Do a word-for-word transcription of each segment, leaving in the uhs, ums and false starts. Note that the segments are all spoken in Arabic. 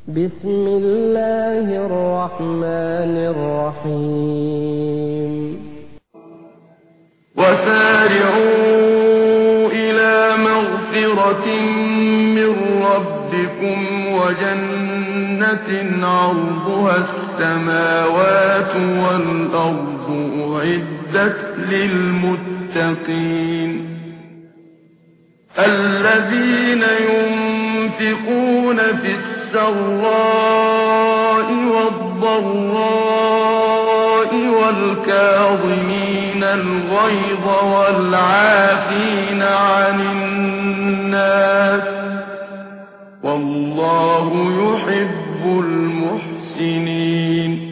بسم الله الرحمن الرحيم وسارعوا إلى مغفرة من ربكم وجنة عرضها السماوات والأرض أعدت للمتقين الذين ينفقون في السراء والضراء والكاظمين الغيظ والعافين عن الناس والله يحب المحسنين.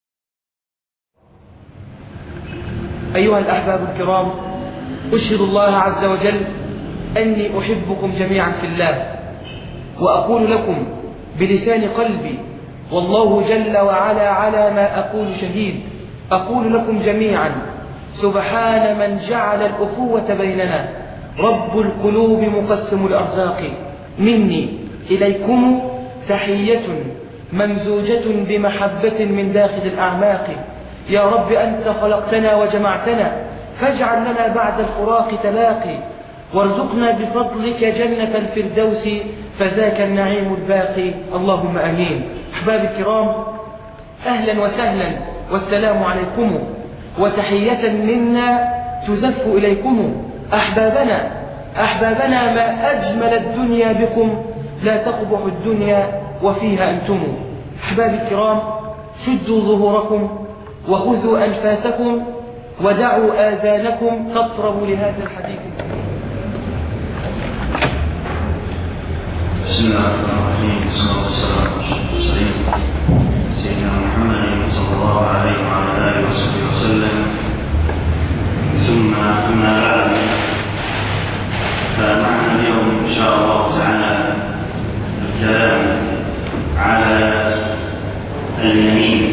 أيها الأحباب الكرام، أشهد الله عز وجل أني أحبكم جميعا في الله، وأقول لكم بلسان قلبي والله جل وعلا على ما أقول شهيد، أقول لكم جميعا سبحان من جعل الأخوة بيننا، رب القلوب مقسم الأرزاق، مني إليكم تحية ممزوجة بمحبة من داخل الأعماق. يا رب أنت خلقتنا وجمعتنا، فاجعل لنا بعد الفراق تلاقي، وارزقنا بفضلك جنة الفردوس فذاك النعيم الباقي، اللهم آمين. أحباب الكرام، أهلا وسهلا والسلام عليكم، وتحية منا تزف إليكم. أحبابنا أحبابنا ما أجمل الدنيا بكم، لا تقبح الدنيا وفيها أنتم. أحباب الكرام، شدوا ظهوركم وخذوا أنفاسكم ودعوا آذانكم تطرب لهذا الحديث. بسم الله الرحمن الرحيم. والصلاة والسلام على سيدنا محمد صلى الله عليه وعلى آله وصحبه وسلم، ثم أما بعد، فمعنا اليوم إن شاء الله تعالى الكلام على اليمين.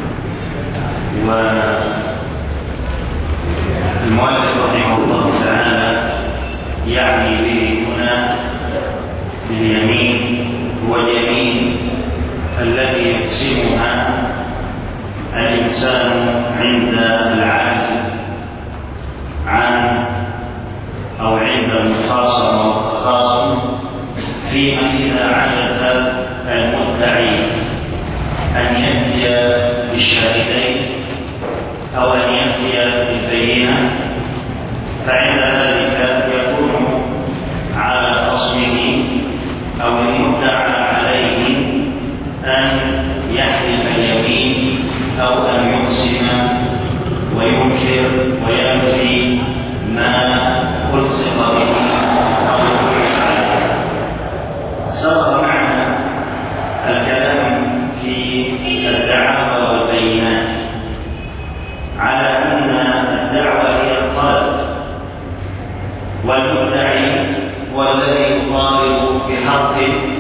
والمؤلف رحمه الله تعالى يعني به هنا اليمين هو اليمين التي يقسمها الإنسان عند العجز عن أو عند المخاصم أو التخاصم، فيما إذا عجز المدعي أن يأتي بالشاهدين أو أن يأتي بالبينة، فعند ذلك يكون على خصمه أو المدعى عليه أن يحلف اليمين أو أن يقسم وينكر وينفي ما ألصق به أو يطلق عليه. سبق معنا الكلام في الدعاوى والبينات على أن الدعوة هي الطلب، والمدعي هو الذي يطالب بحق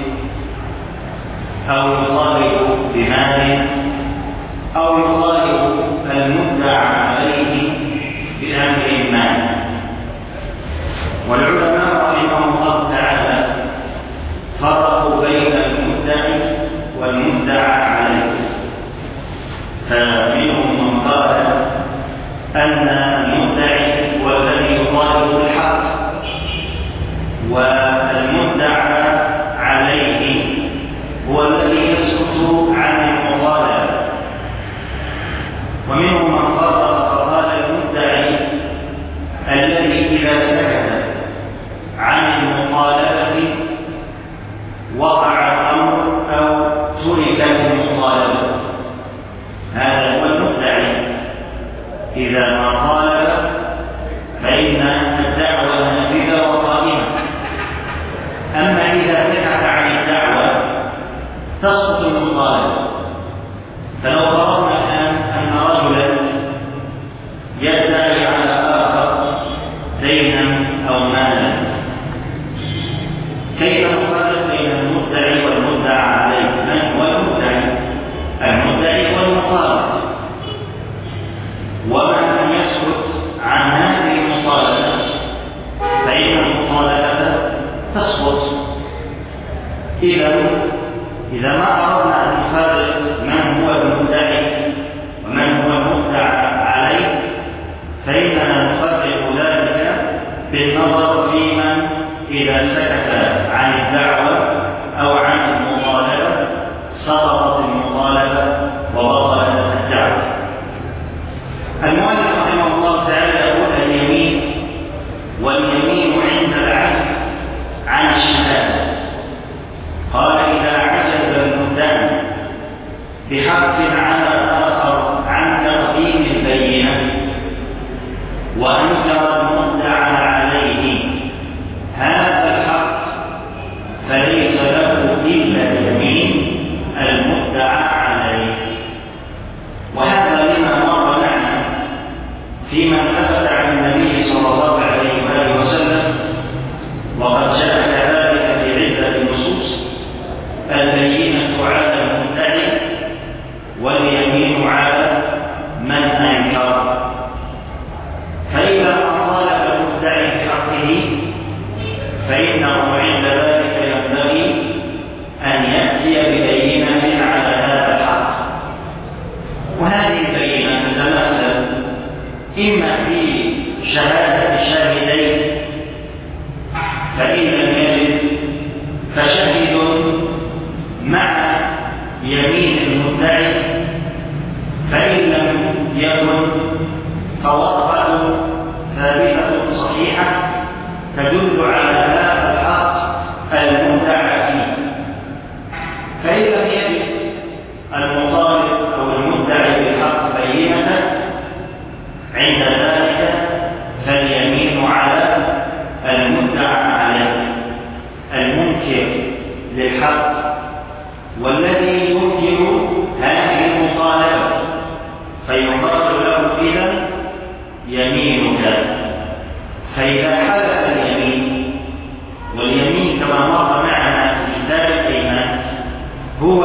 أو يطالب بمال أو يطالب المدعى عليه بأمر ما. والعلماء رحمهم الله تعالى فرقوا بين المدعي والمدعى عليه، فمنهم من قال أن المدعي هو الذي يطالب بالحق، والمدعى عليه هو الذي يسكت عن المطالبة. ومنهم من فرق فقال المدعي الذي إذا سكت عن المطالبة وقع الأمر أو تركت المطالبة، هذا هو المدعي. إذا ما طالب فإن الدعوة نافذة وقائمة. أما إذا سكت عن الدعوة تسقط المطالبة. فلو فرضنا الآن أن رجلا يدعي على آخر دينا أو مالا، كيف نفرق بين المدعي إذا ما أردنا أن نفرق من هو المدعي ومن هو المدعى عليه فإننا نفرق ذلك بالنظر في من إذا سكت عن الدعوة أو عن المطالبة سقطت المطالبة وبطلت الدعوة. المؤلف رحمه الله تعالى يقول اليمين، واليمين عند العجز عن الشهادة. قال إذا عجز المدعي بحق على الآخر عن تقديم البينة وأنكر المدعى عليه هذا الحق فليس له إلا يمين المدعى عليه. وهذا لما مر معنا فيما ثبت عن النبي صلى الله عليه وآله وسلم، وقد جاء كذلك في عدة نصوص: البينة على المدعي واليمين على من أنكر. فإذا طالب المدعي بحقه فإنه عند ذلك ينبغي أن يأتي ببينة على هذا الحق، وهذه البينة تتمثل إما في شهادة شاهدين، فإن لم يجد فشهد مع يمين المدعي، فإن لم يكن فوقفة ثابتة صحيحة تدل على هذا الحق المدعى فيه. فإن لم يجد المطالب أو المدعي بالحق بينة عند ذلك فاليمين على المدعى عليه المنكر للحق والذي ينكر هذه المطالبة، فيقال له إذا يمينك. فإذا حدث اليمين، واليمين كما مر معنا في كتاب الأيمان هو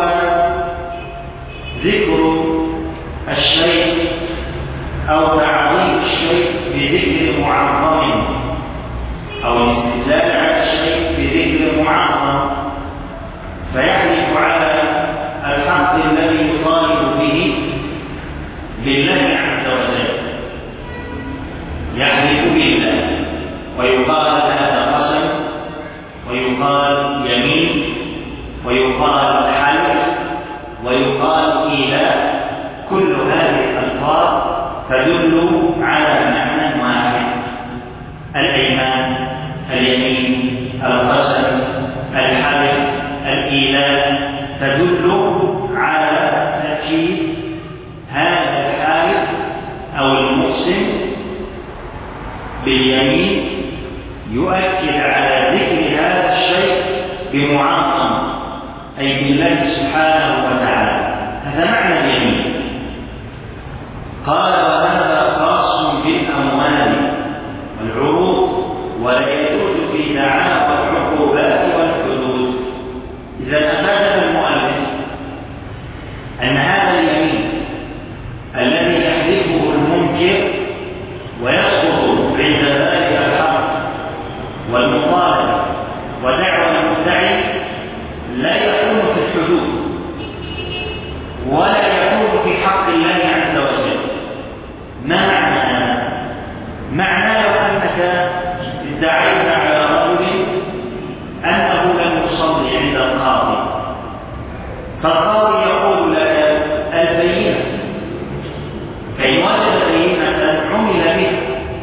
ذكر الشيء أو تعظيم الشيء بذكر معظم، أو الاستدلال على الشيء بذكر معظم، فيحلف على الحق الذي يطالب به بالله عز وجل، يحلف بالله ويقال هذا قسم ويقال يمين ويقال حلف ويقال إيلاء. كل هذه الألفاظ تدل على معنى واحد: الأيمان، اليمين، القسم، الحلف، الإيلاء، تدل على تأكيد هذا الحالف أو المقسم باليمين، يؤكد على ذكر هذا الشيء بمعظم، أي بالله سبحانه وتعالى. هذا معنى اليمين. قال: وهذا خاص بالأموال والعروض ولا يجوز في دعاوى العقوبات والحدود. إذا أفاد المؤلف أن هذا اليمين الذي يحلفه المنكر ويسقط عند ذلك الحق والمطالبة ودعوى المدعي لا يكون في الحدود ولا يكون في حق الله عز وجل. ما معنى هذا؟ معنى لو أنك ادعيت على رجل أنه لم يصلي عند القاضي، فالقاضي يقول لك البينة، فإن وجد بينة عمل بها.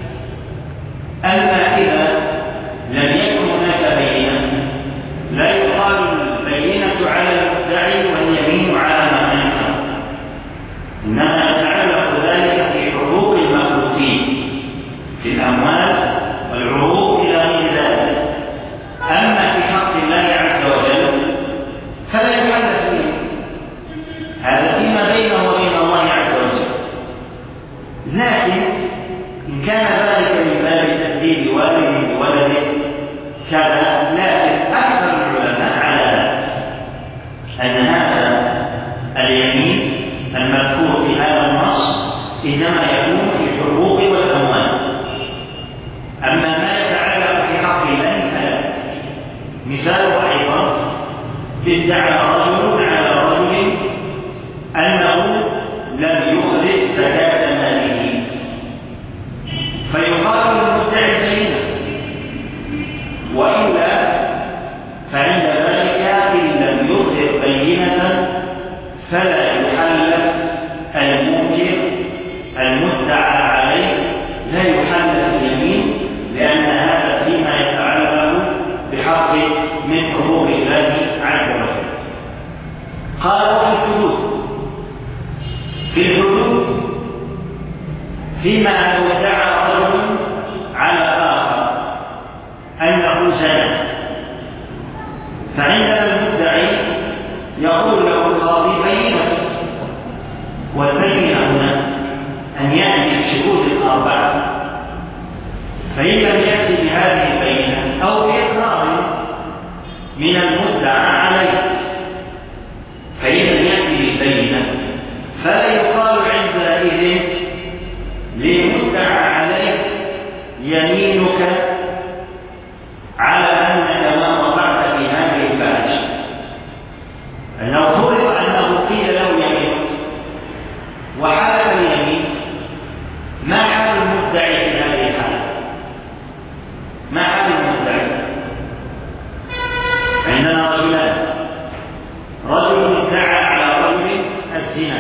أما إذا لم يكن هناك بينة لا يقال البينة على المدعي واليمين على من أنكر، إنما يتعلق ذلك في حقوق المخلوقين في الأموال والعروض إلى غير ذلك. أما في حق الله عز وجل فلا يحدث به، هذا فيما بينه وبين الله عز وجل. لكن إن كان ذلك من باب تأديب والده بولده كذا، لكن أكثر العلماء على ذلك أن هذا اليمين المذكور في هذا النص إنما يكون في الحقوق والأموال. أما ما يتعلق في حق الله فلا. مثاله أيضا ادعى رجل فلا يحلف المنكر المدعى عليه، لا يحلف اليمين، لأن هذا فيما يتعلق بحق من حقوق الله عز وجل. قالوا في الحدود، في الحدود فيما لو ادعى رجل على آخر أنه زنى، فعندنا المدعي يقول له القاضي بينة، والبينة هنا أن يأتي بشهود الأربعة، فإن لم يأتي بهذه البينة أو بإقرار من المدعى عليه، فإن لم يأتي بالبينة فلا يقال عندئذ للمدعى عليه يمينك على أنك ما وقعت في هذه الفاحشة. لو فرض أنه قيل له يمين وحلف اليمين، ما حال المدعي في هذه الحالة؟ ما حال المدعي؟ عندنا رجلان، رجل ادعى على رجل الزنا،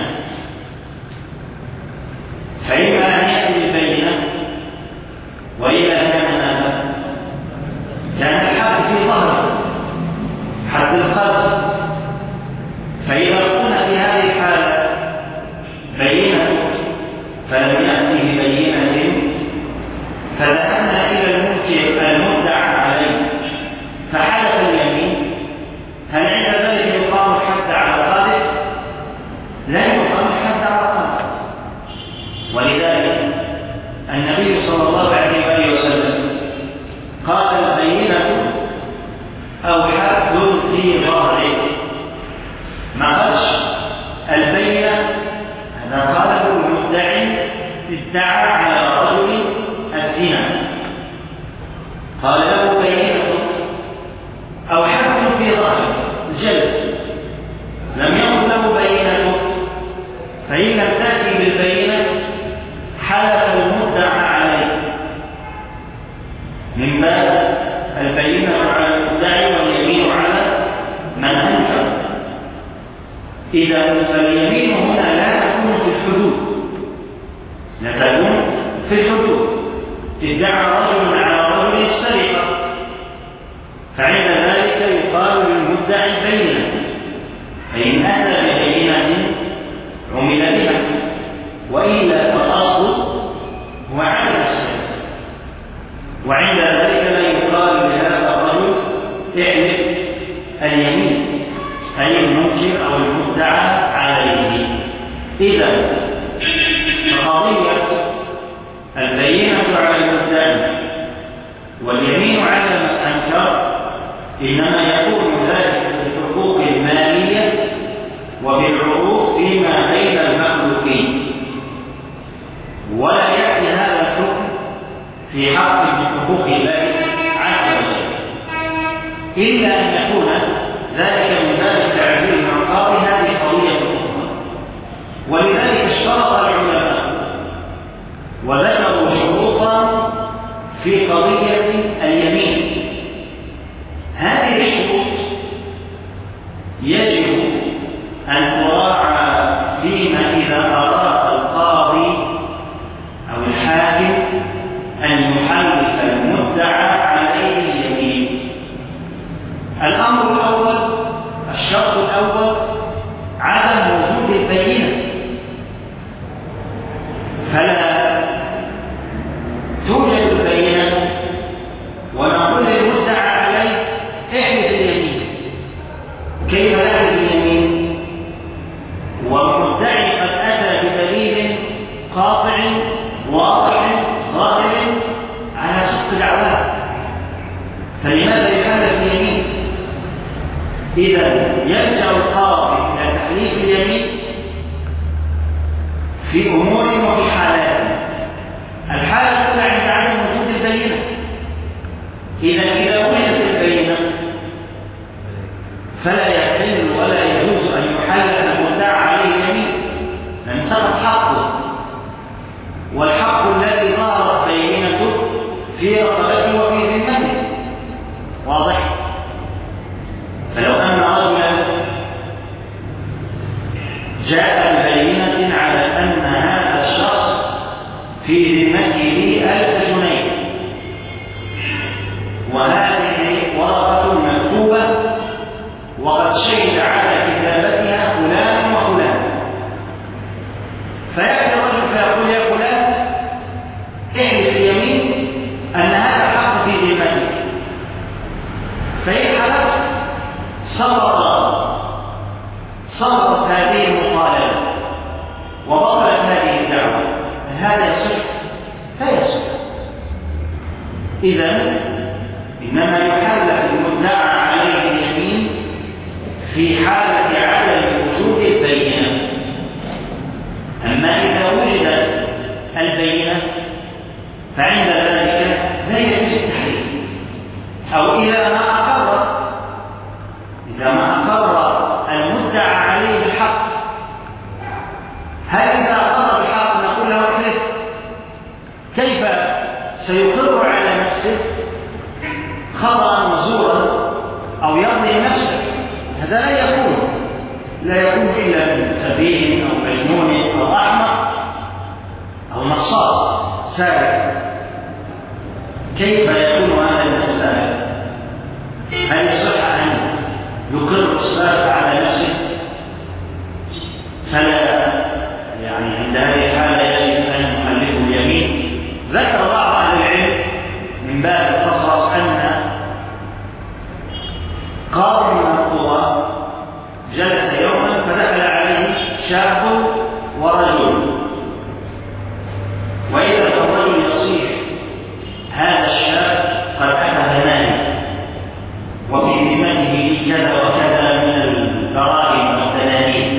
فإما أن يأتي بالبينة، وإذا كان هذا كان الحد في ظهره حد القذف، فإذا قلنا في هذه الحالة بينة فلم يأتي ببينة، فذهبنا إلى المنكر المدعى عليه فحلف اليمين، هل عند ذلك يقام الحد على القاذف؟ لا يقام الحد على القاذف. ولذلك النبي صلى الله عليه وآله وسلم قال البينة أو حد في ظهرك، ما قالش البينة، هذا قاله المدعي ادعى على رجل الزنا، قال له بينة أو حد في ظهرك الجلد، لم يقل له بينة، فإن لم تأتي بالبينة حلف المدعى عليه، من باب البينة على المدعي واليمين على من أنكر. إذا فاليمين هنا لا تكون في الحدود، لا تكون في الحدود. ادعى رجل على رجل السرقة، فعند ذلك يقال للمدعي بينة، فإن أتى ببينة عمل بها، وإلا فالأصل هو عدم السرقة، وعند ذلك لا يقال لهذا الرجل احلف اليمين، أي المنكر أو المدعى عليه. إذا فقضية البينة على المدعي واليمين على من أنكر إنما يكون ذلك في الحقوق المالية وفي العقوق فيما بين المخلوقين، ولا يأتي هذا الحكم في حق من حقوق الله عز وجل، إلا أن يكون ذلك من باب تعزيز المعقاب. هذه قضية أخرى، ولذلك اشترط العلماء وذكروا شروطا في قضية اليمين. هذه الشروط يجب أن تراعى فيما إذا أراد القاضي أو الحاكم أن يحلف المدعى عليه اليمين. الأمر الأول، الشرط الأول عدم وجود البينة، فلا توجد البينة ونقول للمدعى عليه احلف اليمين. كيف يحلف اليمين؟ سقطت هذه المطالبة وبطلت هذه الدعوة، هذا يصح؟ لا يصح. إذن إنما يحلف المدعى عليه اليمين في حالة عدم وجود البينة. أما إذا وجدت البينة فعند ذلك لا يجوز التحليف. أو إذا ما أقر إذا ما أقر المدعى عليه بالحق، هل إذا أقر بالحق نقول له احلف؟ كيف سيقر على نفسه خطأ وزورا أو يرضي نفسه؟ هذا لا يكون لا يكون إلا من سفيه أو مجنون أو أحمق أو نصاب سارق. كيف يكون هذا من السارق؟ هل يصح أن يقر السارق على نفسه؟ فلا، يعني عند هذه الحالة يجب أن يحلفه اليمين. ذكر بعض أهل العلم من باب القصص أن قاضي من القضاة جلس يوما فدخل عليه شاب ورجل، وإذا الرجل يصيح هذا الشاب قد أخذ مالي وفي ذمته كذا وكذا من الدراهم والدنانير.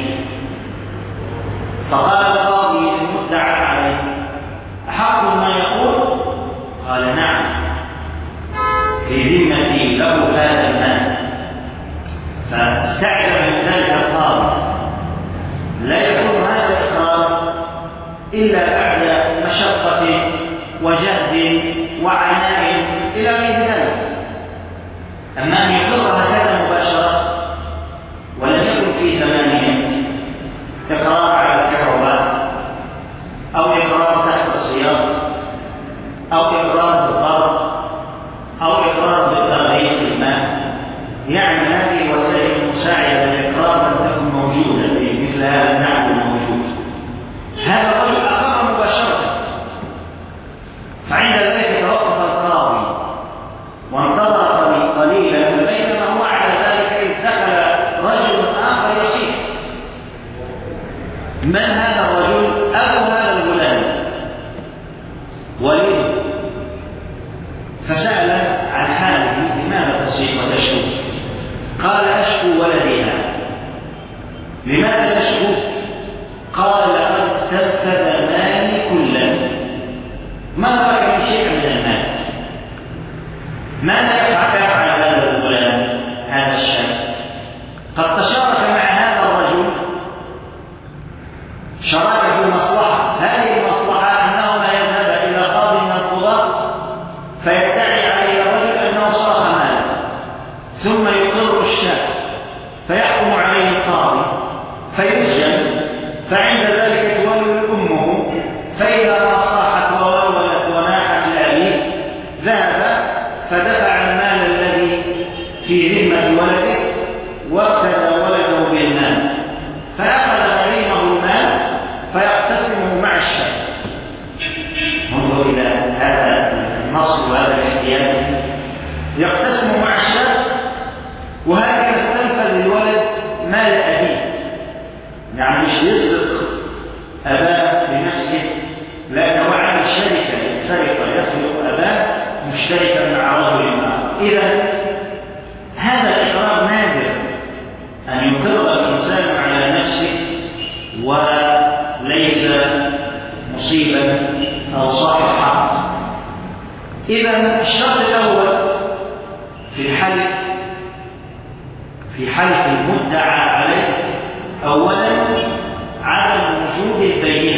فقال القاضي المدعى عليه: أحق ما يقول؟ قال: نعم، في ذمتي له هذا المال. فاستعجب من ذلك القاضي. لا يكون هذا الإقرار إلا بعد مشقة وجهد وعناء إلى غير ذلك. أما أن يقر هكذا مباشرة ولم يكن في زمانهم إقرار على الكهرباء أو إقرار تحت السياط أو إقرار بالضرب أو إقرار بالتغيير في الماء، يعني هذه وسائل مساعدة للإقرار لم تكن موجودة في مثل هذا النحو الموجود. هذا الرجل أقر مباشرة، فعند ذلك توقف القاضي وانتظر قليلا، بينما هو على ذلك إذ دخل رجل آخر يصيح. من هذا الرجل؟ أبو هذا الغلام وليه، فسأل عن حاله: لماذا تصيح وتشكو؟ قال: أشكو ولدي هذا. لماذا تشكو؟ قال: لقد استنفذ مالي كله، ما ترك لي شيئا من المال. ماذا يفعل هذا الغلام هذا الشاب؟ قد تشارك مع هذا الرجل شراكة مصلحة. هذه المصلحة أنه لا يذهب إلى قاضي من القضاة فيدعي عليه الرجل أنه صرف ماله، ثم يقر الشاب فيحكم عليه القاضي فيسجن، فعند ذلك تولد أمه، فإذا ما صاحت وولدت وناحت لأبيه ذهب فدفع المال الذي في ذمة ولده وافتدى ولده بالمال، فأخذ غريمه المال فيقتسمه مع الشاب. انظر إلى هذا النص وهذا الاحتياج، يقتسم مع الشاب، وهكذا استنفذ الولد مال أبيه. يعني مش يسرق أباه بنفسه، لأنه عمل شركة للسرقة يسرق أباه مشتركا مع رجل آخر. إذا هذا الإقرار نادر أن يقر الإنسان على نفسه وليس مصيبا أو صاحب حق. إذا الشرط الأول في الحلف في حلف المدعى عليه أولا عدم وجود البينة.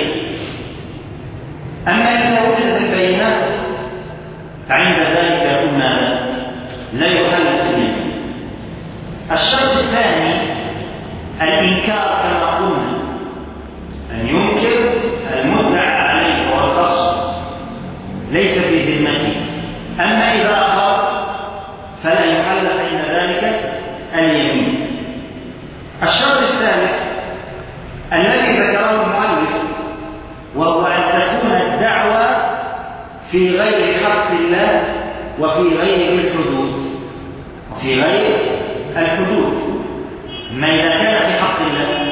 أما إذا وجدت البينة فعند ذلك يكون لا يحلف اليمين. الشرط الثاني الإنكار كما قلنا، أن ينكر المدعى عليه والقصد ليس في ذمته. أما إذا أقر فلا يحلف عند ذلك اليمين. الشرط الثالث الذي ذكره المؤلف وهو أن تكون الدعوة في غير حق الله وفي غير الحدود وفي غير الحدود. ما إذا كان في حق الله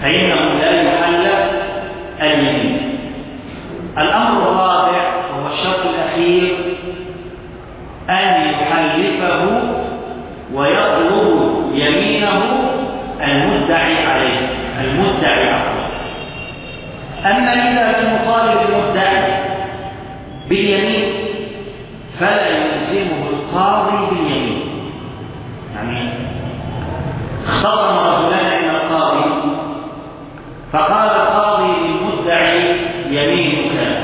فإنه لا يحلف اليمين. الأمر الرابع وهو الشرط الأخير أن يحلفه ويطلب يمينه المدعي عليه المدعي عليه. أما إذا لم يطالب المدعي باليمين فلا يلزمه القاضي باليمين. يعني اختصم رجلان عند القاضي فقال القاضي للمدعي يمينك،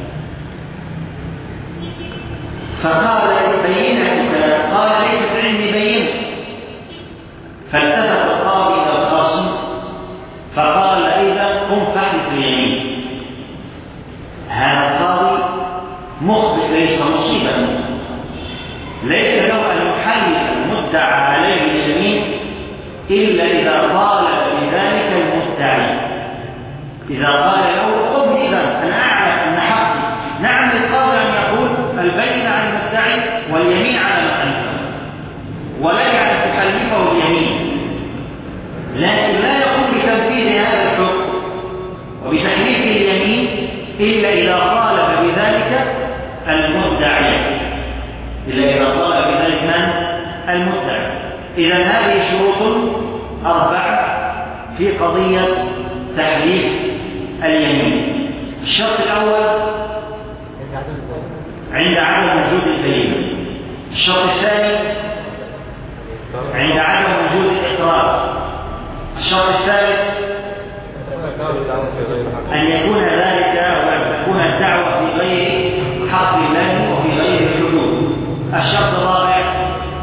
فقال بينتك، قال ليست عندي بينة. فالتفت القاضي الى الخصم فقال اذا قم فاحلف اليمين. هذا القاضي مخطئ ليس مصيبا، ليس له ان يحلف المدعى عليه اليمين الا اذا طالب بذلك المدعي. اذا قال له قم اذا انا اعلم ان حقي، نعم للقاضي ان يقول البينة على المدعي واليمين على من انكر، ولا يعني تحلفه اليمين، لكن لا يقوم بتنفيذ هذا الحكم وبتحليف اليمين الا اذا طالب بذلك المدعي، الا اذا طالب بذلك من؟ المدعي. اذا هذه شروط اربعه في قضيه تحليف اليمين. الشرط الاول عند عدم وجود البينة. الشرط الثاني عند عدم وجود الإقرار. الشرط الثالث أن يكون ذلك وأن تكون الدعوة في غير حق الله وفي غير الحدود. الشرط الرابع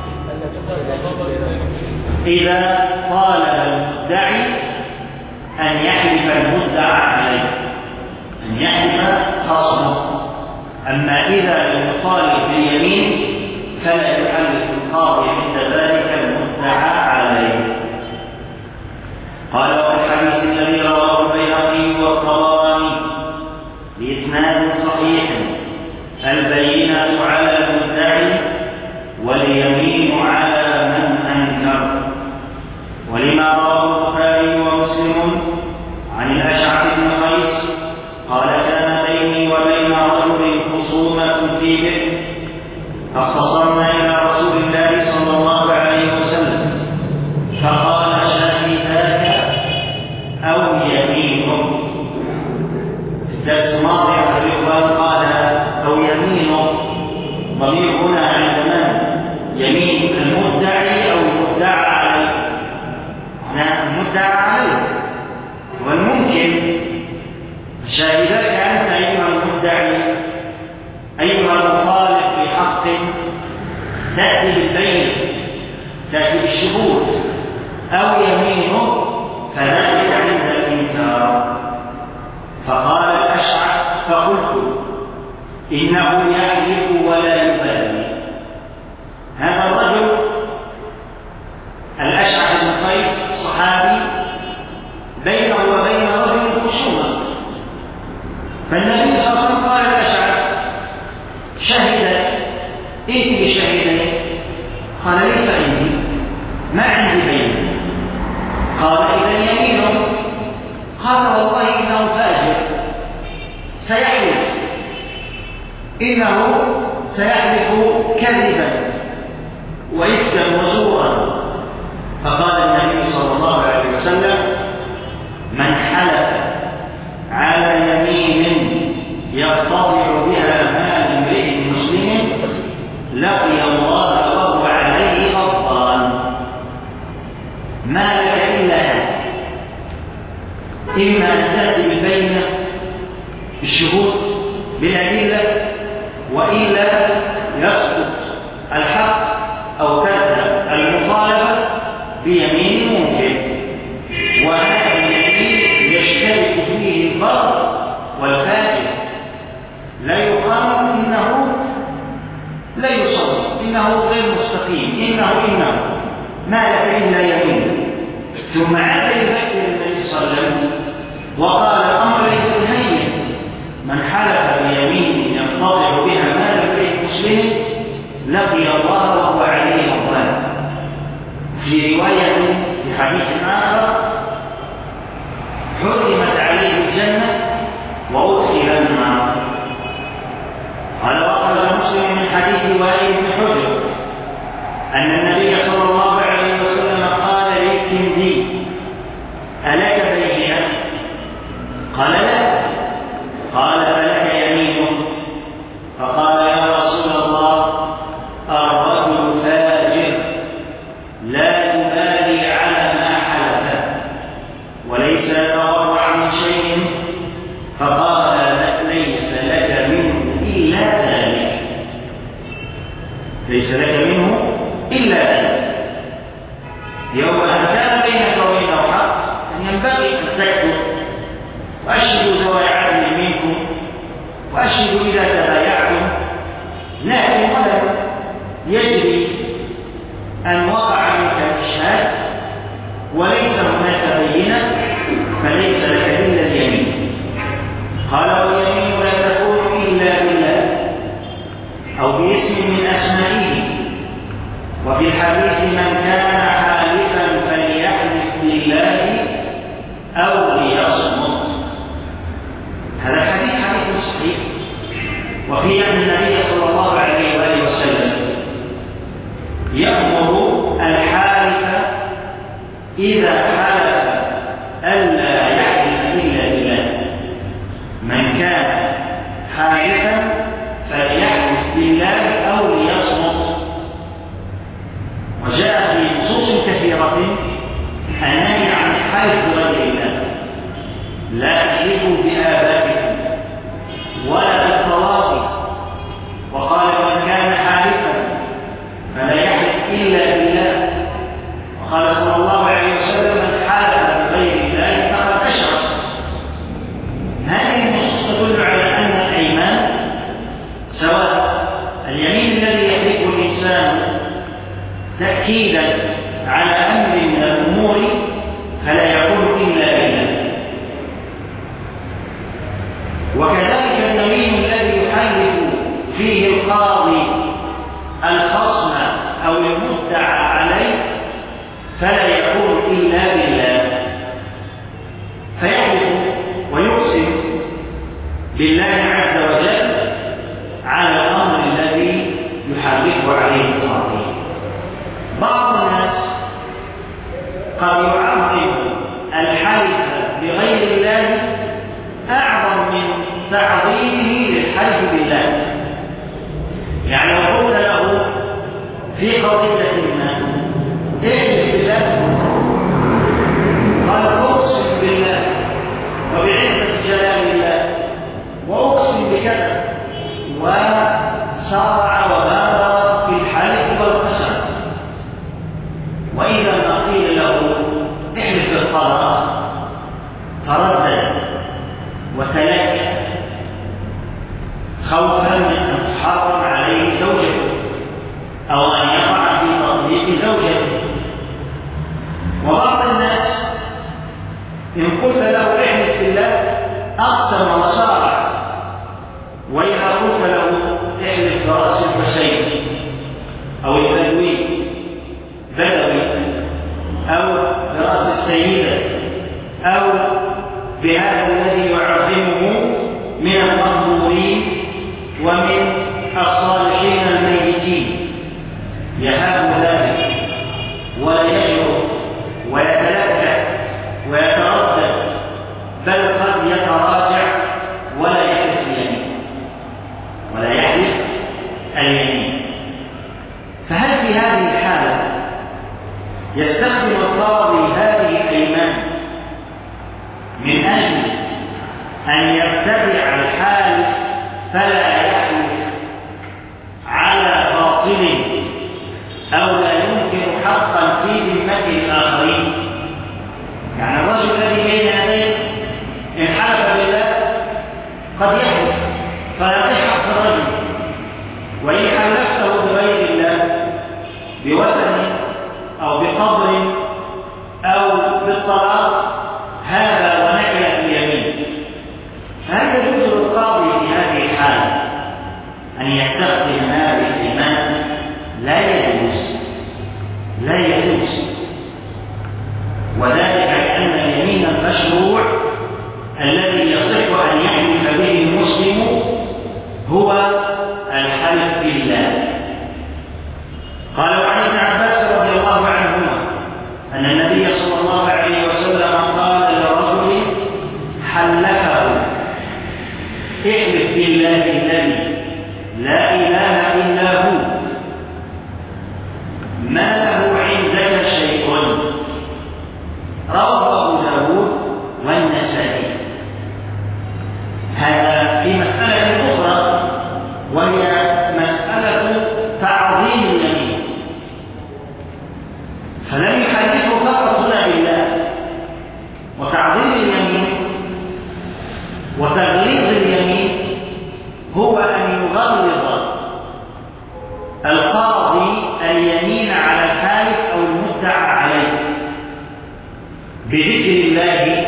إذا طالب المدعي أن يحلف المدعى عليه، أن يحلف خصمه. أما إذا لم يطالب باليمين فلا يحلف القاضي عند ذلك المدعى عليه. قال وفي الحديث الذي رواه البيهقي والطبراني بإسناد صحيح البينة على المدعي واليمين على من أنكر. ولما رواه البخاري ومسلم عن الأشعث بن قيس قال كان بيني وبين رجل خصومة في بئر فاختصمنا إلى رسول الله صلى الله عليه وسلم فقال شاهداك أو يمينك. الدرس الماضي أحد الإخوان قال أو يمينك، ضمير هنا عند من؟ يمين المدعي أو المدعى عليه؟ هنا المدعى عليه. والممكن شاهدك أنت أيها المدعي أيها المطالب بحق تأتي بالبينة، تأتي بالشهود، أو يمينه فذلك عند الإنكار. فقال الأشعث فقلت إنه يحلف ولا يبالي. هذا الرجل الأشعث بن قيس صحابي بينه وبين رجل خصومة، فالنبي صلى الله عليه وسلم قال الأشعث شهد ائت بشهدين. قال ليس عندي، ما عندي بينة. قال إذا يمينه. قال والله إنه فاجر سيحلف، إنه سيحلف كذبا وإثما وزورا. فقال النبي صلى الله عليه وسلم من حلف على يمين يقتطع بها مال امرئ مسلم لقي الله وهو عليه غضبان. ما لك إلا هذا، إما أن تأتي بالبينة بالشهود بالأدلة، وإلا يسقط الحق أو تذهب المطالبة بيمين ممكن. وهذا اليمين يشترك فيه البر والفاجر، لا يقال إنه لا يصدق، إنه غير مستقيم، إنه إنه ما لك إلا يمين. ثم عاد يذكر النبي صلى الله عليه وسلم وقال الأمر ليس بهين، من حلف بيمين يقتطع بها مال امرئ مسلم لقي الله وهو عليه غضبان. في رواية في حديث آخر حرمت عليه الجنة وأدخل النار. قال وقال مسلم من حديث وائل بن حجر أن النبي صلى الله عليه وسلم قال للكندي ألك بينة؟ قال لا. قال فلك يمين. فقال يا رسول الله الرجل فاجر لا يبالي على ما حلف وليس يتورع من شيء. فقال ليس لك منه إلا ذلك. ليس لك منه إلا ذلك. يوم أن كان بينك وبينه حق ينبغي أن تكتب وأشهدوا ذوي عدل منكم وأشهدوا إذا تبايعتم. لكن ولم يجري أن وقع منك الإشهاد وليس هناك بينة فليس لك إلا اليمين. قال واليمين لا تكون إلا بالله أو باسم من أسمائه. وفي الحديث من كان حالفا فليحلف بالله أو ليصمت. هذا الحديث حديث صحيح وفيه أن النبي صلى الله عليه وآله وسلم يأمر الحالف إذا حلف ألا يحلف إلا بالله. من كان حالفا فليحلف بالله أو ليصمت. وجاء في نصوص كثيرة النهي عن الحلف بغير الله. لا تحلفوا بآبائكم ولا بالطواغي. وقال من كان حالفا فلا يحلف إلا بالله. وقال صلى الله عليه وسلم من حالف بغير الله فقد أشرك. هذه النصوص تدل على أن الأيمان سواء اليمين الذي يحلفه الإنسان تأكيدا على أمر من الأمور فلا يقول إلا بالله. وكذلك اليمين الذي يحلف فيه القاضي الخصم أو المدعى عليه فلا يقول إلا بالله. فيحلف ويقسم بالله عز وجل على الأمر الذي يحلف عليه القاضي. بعض الناس قد يعظم الحلف بغير الله أعظم من تعظيمه للحلف بالله. يعني لو قلت له في قضية ما احلف بالله قال أقسم بالله وبعزة جلال الله وأقسم بكذا وصارع وبالغ في الحلف والقسم. وإذا ما قيل له احلف بالقضاء تردد وتلك خوفا من أن تحرم عليه زوجته أو أن يقع في تطبيق زوجته. وبعض الناس إن قلت له احلف بالله أقسم وصارع. وإذا قلت له احلف برأس الحسين أو البدوي بدوي أو برأس السيدة أو بهذا الذي يعظمه من المقبورين ومن الصالحين الميتين يهاب ذلك ولا يشعر ويتلكأ ويتردد بل قد يتراجع ولا يحلف اليمين ولا يحلف اليمين. فهل في هذه الحالة يستخدم القاضي هذه الأيمان من أجل أن يتبع الحالف فلا يحلف على باطل أو لا ينكر حقا في ذمة الآخرين؟ يعني الرجل الذي بين يديه إن حلف بالله قد يحلف فيصح حق الرجل، وإن حلفته بغير الله بوثن أو بقبر أو بالطلاق هذا ونكل اليمين. فهل يجوز للقاضي في هذه الحالة أن يستخدم هذه الإيمان؟ لا يجوز لا يجوز وذلك لأن اليمين المشروع النبي صلى الله عليه وسلم قال لرجل حلفه: احلف بالله الذي لا إله إلا هو ما له عندك شيء. رواه أبو داود والنسائي. هذا في مسألة أخرى وهي مسألة تعظيم اليمين، فلم يحدثه فقط هنا بالله. وتعظيم اليمين وتغليظ اليمين هو أن يغلظ القاضي اليمين على الحالف أو المدعى عليه بذكر الله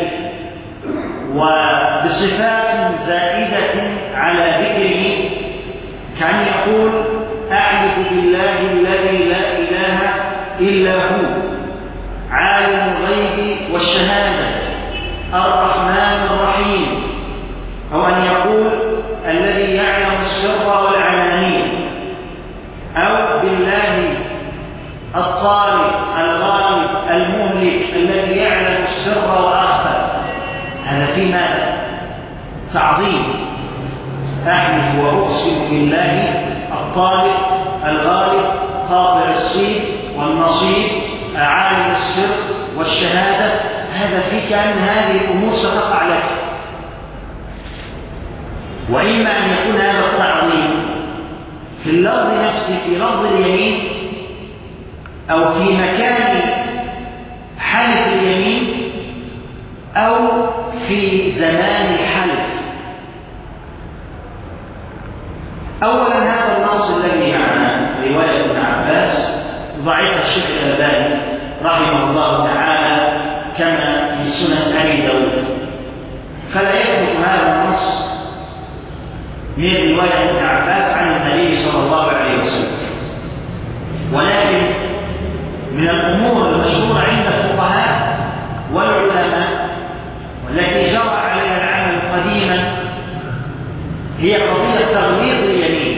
وبصفات زائدة على ذكره، كان يقول: أحلف بالله الذي لا إله إلا هو عالم الغيب والشهادة الرحمن الرحيم، أو أن يقول: الذي يعلم السر والعلانية، أو بالله الطالب الغالب المهلك الذي يعلم السر وأخفى. هذا في ماذا؟ تعظيم. أحلف وأقسم بالله الطالب الغالب قاطع الصيد والنصيب عالم السر والشهادة. هذا في كأن هذه الأمور ستقع لك. وإما أن يكون هذا التعظيم في اللفظ نفسه، في لفظ اليمين، أو في مكان حلف اليمين، أو في زمان الحلف. أولا هذا النص الذي معنا رواية ابن عباس ضعيف الشيخ الألباني رحمه الله تعالى كما في سنن أبي داود، فلا يثبت هذا النص من رواية ابن عباس عن النبي صلى الله عليه وسلم. ولكن من الأمور المشهورة عند الفقهاء والعلماء والتي جرى عليها العمل قديما هي قضية تغليظ اليمين.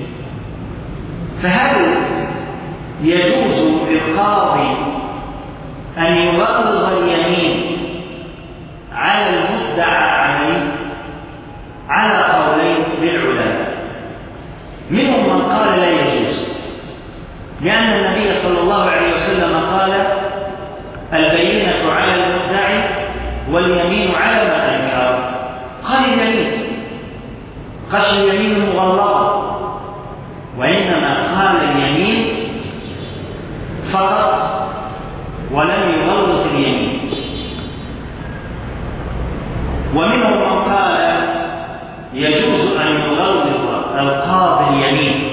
فهل يجوز للقاضي أن يغلظ اليمين على المدعى عليه؟ على قولين للعلماء. منهم من قال لا يجوز، لأن النبي صلى الله عليه وسلم قال: البينة على المدعي واليمين على ما أنكر. قال اليمين قش اليمين المغلظة، وإنما قال اليمين فقط ولم يغلظ اليمين. ومنهم من قال يجوز أن يغلظ القاضي اليمين،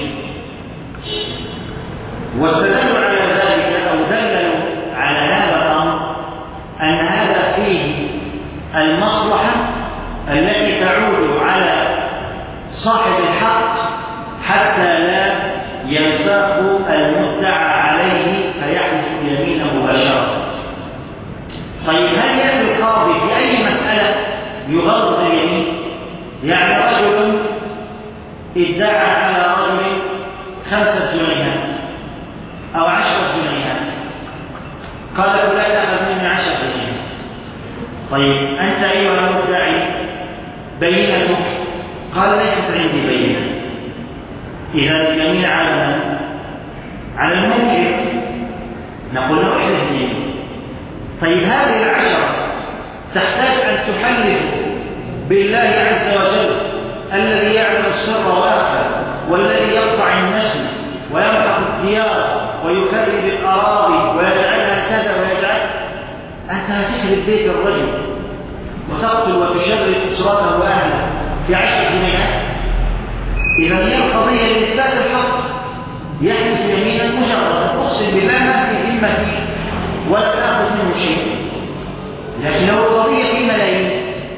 واستدلوا على ذلك أو دللوا على هذا الأمر أن هذا فيه المصلحة التي تعود على صاحب الحق حتى لا ينساق المدعى عليه فيحدث يمينه مباشرة. طيب هل يأتي القاضي في أي مسألة يغلظ اليمين؟ يعني رجل ادعى على رجل خمسة جنيهات أو عشرة جنيهات، قال له: لا تأخذ مني عشرة جنيهات. طيب أنت أيها المدعي بينتك؟ قال: ليست عندي بينة. إذا اليمين على من؟ على المنكر. نقول له: احلف اليمين. طيب هذه العشرة تحتاج أن تحلف بالله عز وجل الذي يعلم السر وأخفى، والذي يقطع النسل ويمحق الديار ويخرب الأراضي ويجعلها كذا ويجعل. أنت هتخرب بيت الرجل وتقتل وتشرد أسرته وأهله في عشر جنيهات. إذا هي القضية لإثبات الحق يحدث يمينا مجردا: أقسم بالله ما في ذمتي ولا تأخذ منه شيء. لكن لو القضية في ملايين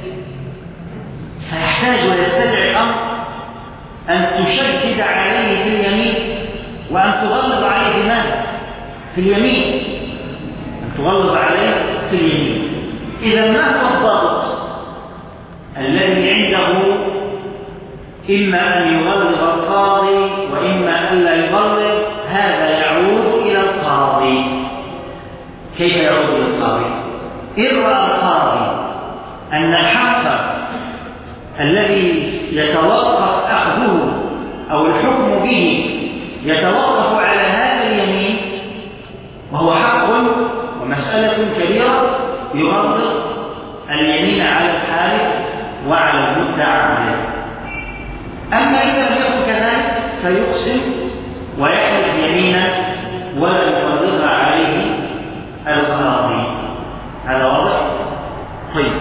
فيحتاج ويستدعي الأمر أن تشدد عليه في اليمين وأن تغلظ عليه ماذا؟ في اليمين. أن تغلظ عليه في اليمين. إذا ما هو الضابط الذي عنده إما أن يغلظ القاضي وإما أن لا يغلظ؟ هذا يعود إلى القاضي. كيف يعود إلى القاضي؟ إن رأى القاضي أن الحق الذي يتوقف أخذه أو الحكم به يتوقف على هذا اليمين وهو حق ومسألة كبيرة، يغلظ اليمين على الحالف وعلى المدعى عليه. أما إذا لم يكن كذلك فيقسم ويحلف يمينا ولا يغلظها عليه القاضي. هذا واضح؟ طيب،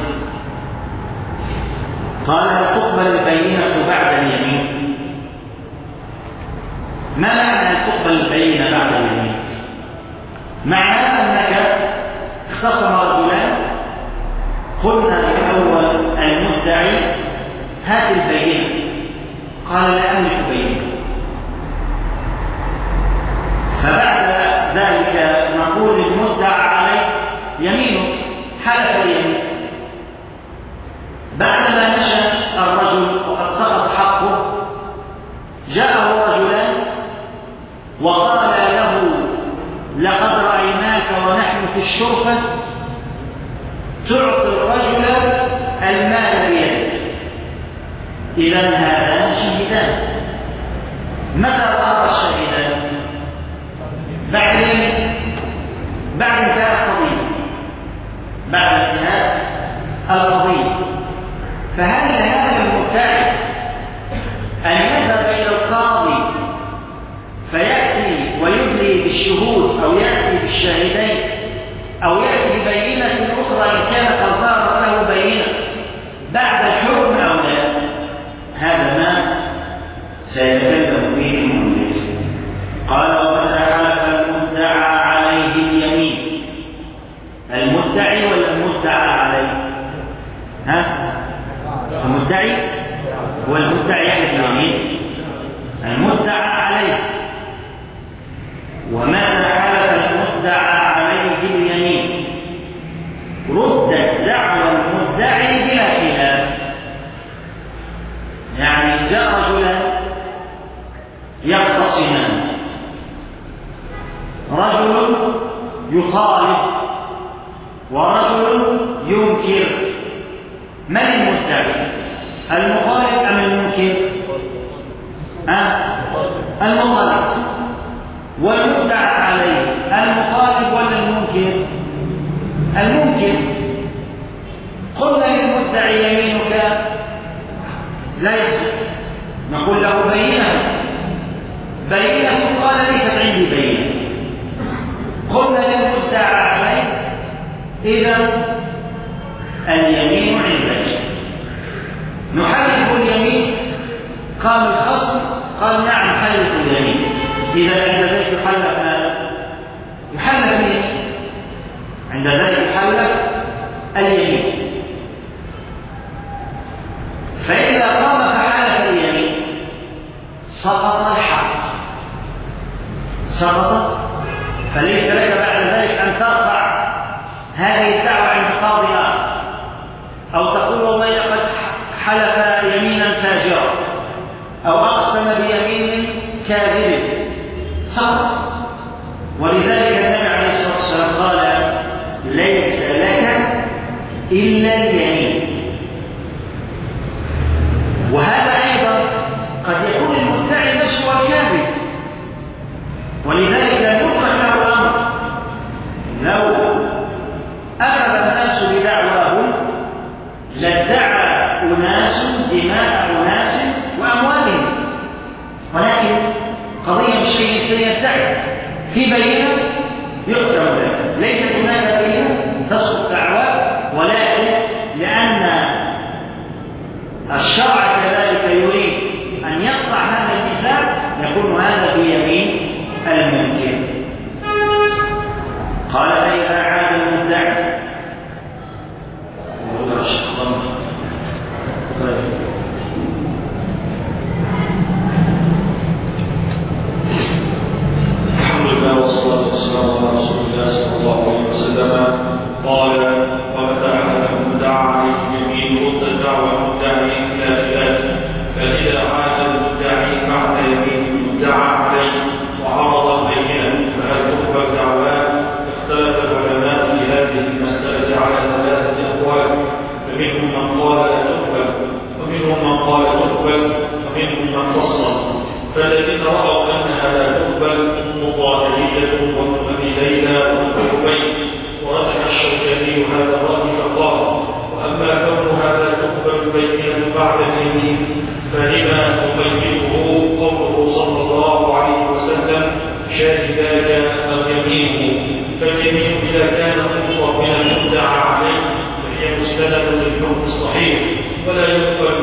قال هل تقبل البينة بعد اليمين؟ ما معنى أن تقبل البينة بعد اليمين؟ معناه أنك اختصم رجلان، قلنا للأول المدعي هات البينة، قال لا أملك بينة، فبعد ذلك نقول للمدعى عليه يمينه، حلف اليمين. بعدما مشى الرجل وقد سقط حقه جاءه رجلان وقال له لقد رأيناك ونحن في الشرفة تعطي الرجل المال بيدك. إذا هذان شهدان. متى ظهر الشهدان؟ بعد اليمين، بعد انتهاء القضية، بعد انتهاء القضية. فهل هذا المدعي أن يذهب إلى القاضي فيأتي ويدلي بالشهود أو يأتي بالشاهدين أو يأتي ببينة أخرى إن كان قد ظهرت له بينة بعد الحكم أو لا؟ هذا ما سيتكلم فيه المؤلف. قال ومتى حلف المدعى عليه اليمين؟ المدعي ولا المدعى عليه؟ ها؟ المدعي هو المدعي يحلف اليمين، المدعى عليه. ومتى حلف المدعى عليه اليمين ردت دعوى المدعي بلا خلاف. يعني جاء رجلان يختصمان، رجل يطالب ورجل ينكر، من المدعي؟ المطالب أم المنكر؟ أه؟ المطالب. والمدعى عليه المطالب ولا المنكر؟ المنكر. قلنا للمدعي يمينك لا يصح، نقول له بينة، بينة، قال ليست عندي بينة. قلنا للمدعى عليه إذا اليمين عندك، نحلف اليمين. قال الخصم قال نعم حلف اليمين. إذا عند ذلك يحلف ماذا؟ يحلف اليمين، عند ذلك يحلف اليمين. فإذا قام فحلف اليمين سقط الحق، سقط، فليس لك بعد ذلك أن ترفع هذه الدعوة عند قاضي آخر أو تقول والله لقد حلف يمينا فاجرا أو أقسم بيمين كاذب، سقط. ولذلك النبي عليه الصلاة والسلام قال ليس لك إلا اليمين. وهذا أيضا قد يكون المدعي نفسه الكاذب، ولذلك يطرح له الأمر. لو أخذ الناس بدعواهم لادعى أناس دماء أناس وأموالهم، ولكن قضية الشيء سيدعي في بينة يقتل ذلك، ليست هناك بينة تسقط دعوى، ولكن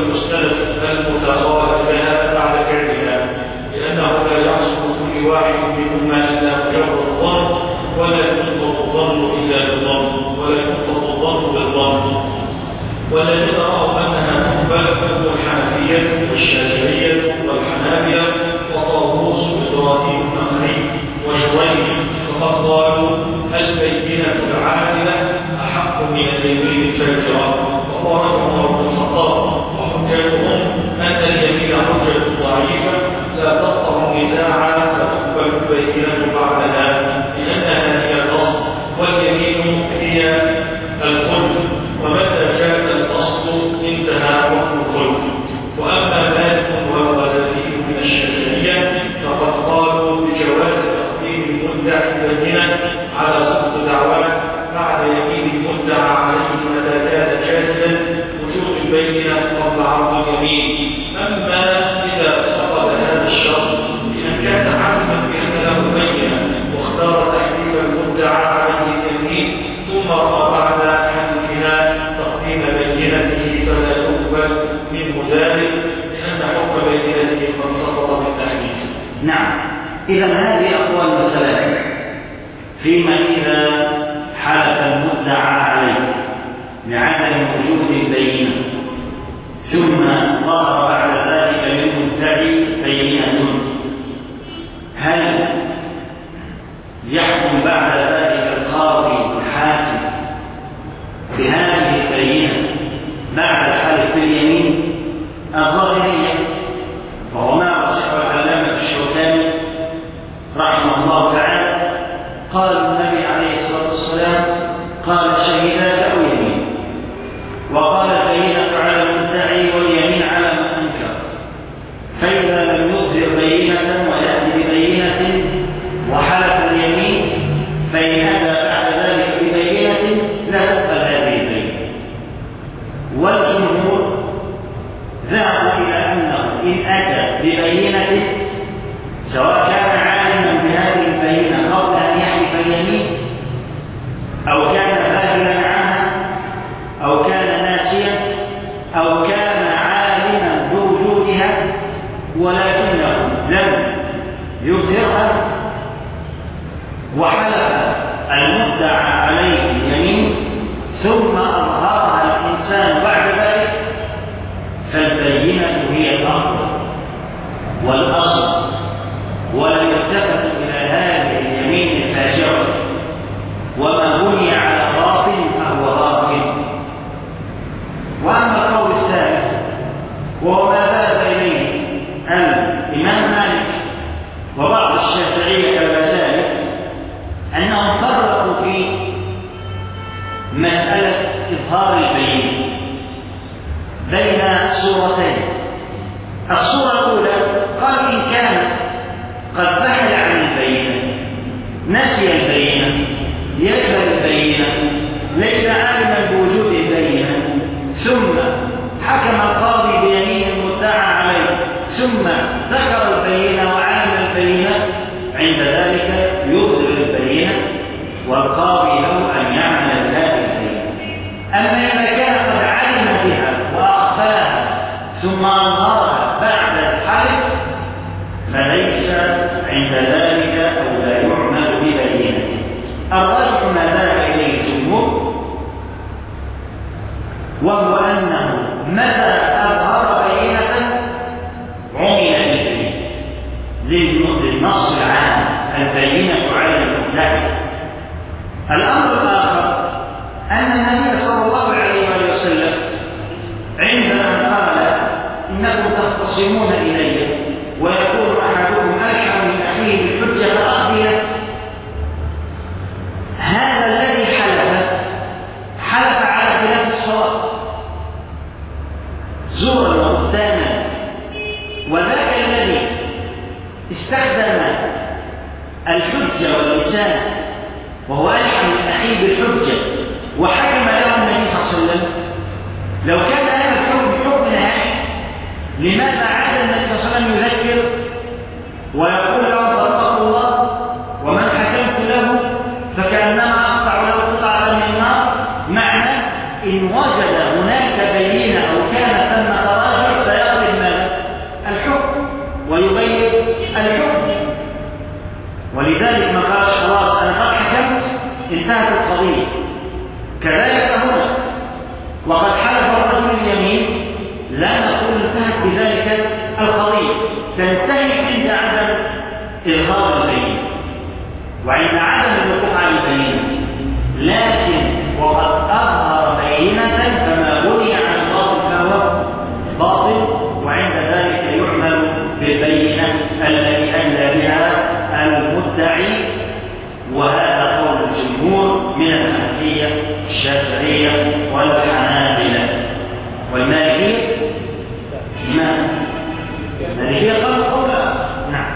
المستند المتخالف لها بعد فعلها، لأنه لا يحصل كل واحد منهما إلا مجرد الظن، ولا يطلق الظن إلا بالظن، ولا يطلق الظن بالظن. والذين رأوا أنها تقبل هم الحنفية والشافعية والحنابلة وطاووس وإبراهيم النخعي وجريج، فقد قالوا البينة العادلة أحق من اليمين الفاجرة. وقال عمر بن الخطاب وحجتهم أن اليمين حجة ضعيفة لا تقطع النزاع فتقبل البينة بعدها، لأنها هي الأصل واليمين هي الخلف، ومتى جاء الأصل انتهى حكم الخلف. وأما مالك والغزالي من الشافعية فقد قالوا بجواز تقديم المدعي البينة على صدق دعواه بعد يمين المدعى عليه متى كان جاهلا وجود البينة قبل عرض اليمين. أما إذا فقد هذا الشرط بأن كان عالما بأن له بينة واختار تحديث المدعى عليه اليمين ثم رأى بعد حديثها تقديم بينته فلا يقبل منه ذلك، لأن حكم بينته قد سقط بالتحديث. نعم، إذا هذه أقوال المسألة فيما إذا حلف المدعى عليه لعدم وجود البينة ثم ظهر بعد ذلك للمدعي بينة، هل يحكم بعد ذلك القاضي الحاكم بهذه البينة بعد الحلف باليمين؟ الظاهرية وهو ما رجحه العلامة الشوكاني رحمه الله تعالى قال النبي عليه الصلاة والسلام قال شهداك أو يمين، وقال البينة على المدعي واليمين على من أنكر، فإذا لم يظهر بينة ويأتي ببينة وحلف اليمين فإن أتى بعد ذلك ببينة لا تقبل هذه البينة. والجمهور ذهبوا إلى أنه إن أتى ببينة سواء كان عالما بهذه البينة قبل أن يحلف اليمين أو كان باهلا عنها أو كان ناسيا أو كان عالما بوجودها ولكنه لم يظهرها وحلف المدعى عليه اليمين ثم أظهرها الإنسان بعد ذلك، فالبينة هي الأمر والأصل، ولا يلتفت إلى هذه اليمين الفاجرة، وما بني على باطل فهو باطل. وأما القول الثالث وهو ما ذهب إليه الإمام مالك وبعض الشافعية كذلك، أنهم فرقوا في مسألة إظهار البينة بين صورتين. الصورة الأولى قال إن كان قد بحث عن البينة نسي البينة يجهل البينة ليس عالما بوجود البينة ثم حكم القاضي بيمين المدعى عليه ثم ذكر البينة وعلم البينة، عند ذلك يظهر البينة والقاضي له أن يعمل بهذه البينة. أما إذا كان قد علم بها وأخفاها ثم أظهرها بعد الحلف فليس عند ذلك أو لا يعمل ببينته. الراجح ما ذهب إليه الجمهور وهو أنه متى أظهر بينة عمل بالبينة للنص العام البينة على المدعي. الأمر الآخر أن النبي صلى الله عليه وسلم عندما قال إنكم تختصمون إلي ويقول أحدكم ألحق من أخيه بالحجة فأقضيت، هذا الذي حلف حلف على خلاف الصواب زورا وبهتانا، وذاك الذي استخدم الحجة واللسان وهو ألحق من أخيه بالحجة وحكم له النبي صلى الله عليه وسلم، لو كان هذا الحكم حكم نهائي لماذا عاد النبي صلى الله عليه وسلم يذكر ويقول لهم فاتقوا الله ومن حكمت له فكأنما أقطع له قطعة من النار؟ معنى إن وجد هناك بينة أو كان ثم تراجع ولذلك ما قالش خلاص أنا قد حكمت انتهت القضية. كذلك هنا وقد حلف الرجل اليمين لا نقول انتهت بذلك القضية، تنتهي عند عدم إظهار البينة وعند عدم الوقوع على البينة، لكن وقد أظهر بينة فما بني عن باطل فهو باطل، وعند ذلك يعمل بالبينة التي أدلى بها المدعي. وهذا قول الجمهور من الحنفية الشافعية والحنابلة والمالكية. ما المالكية قالوا قولا نعم.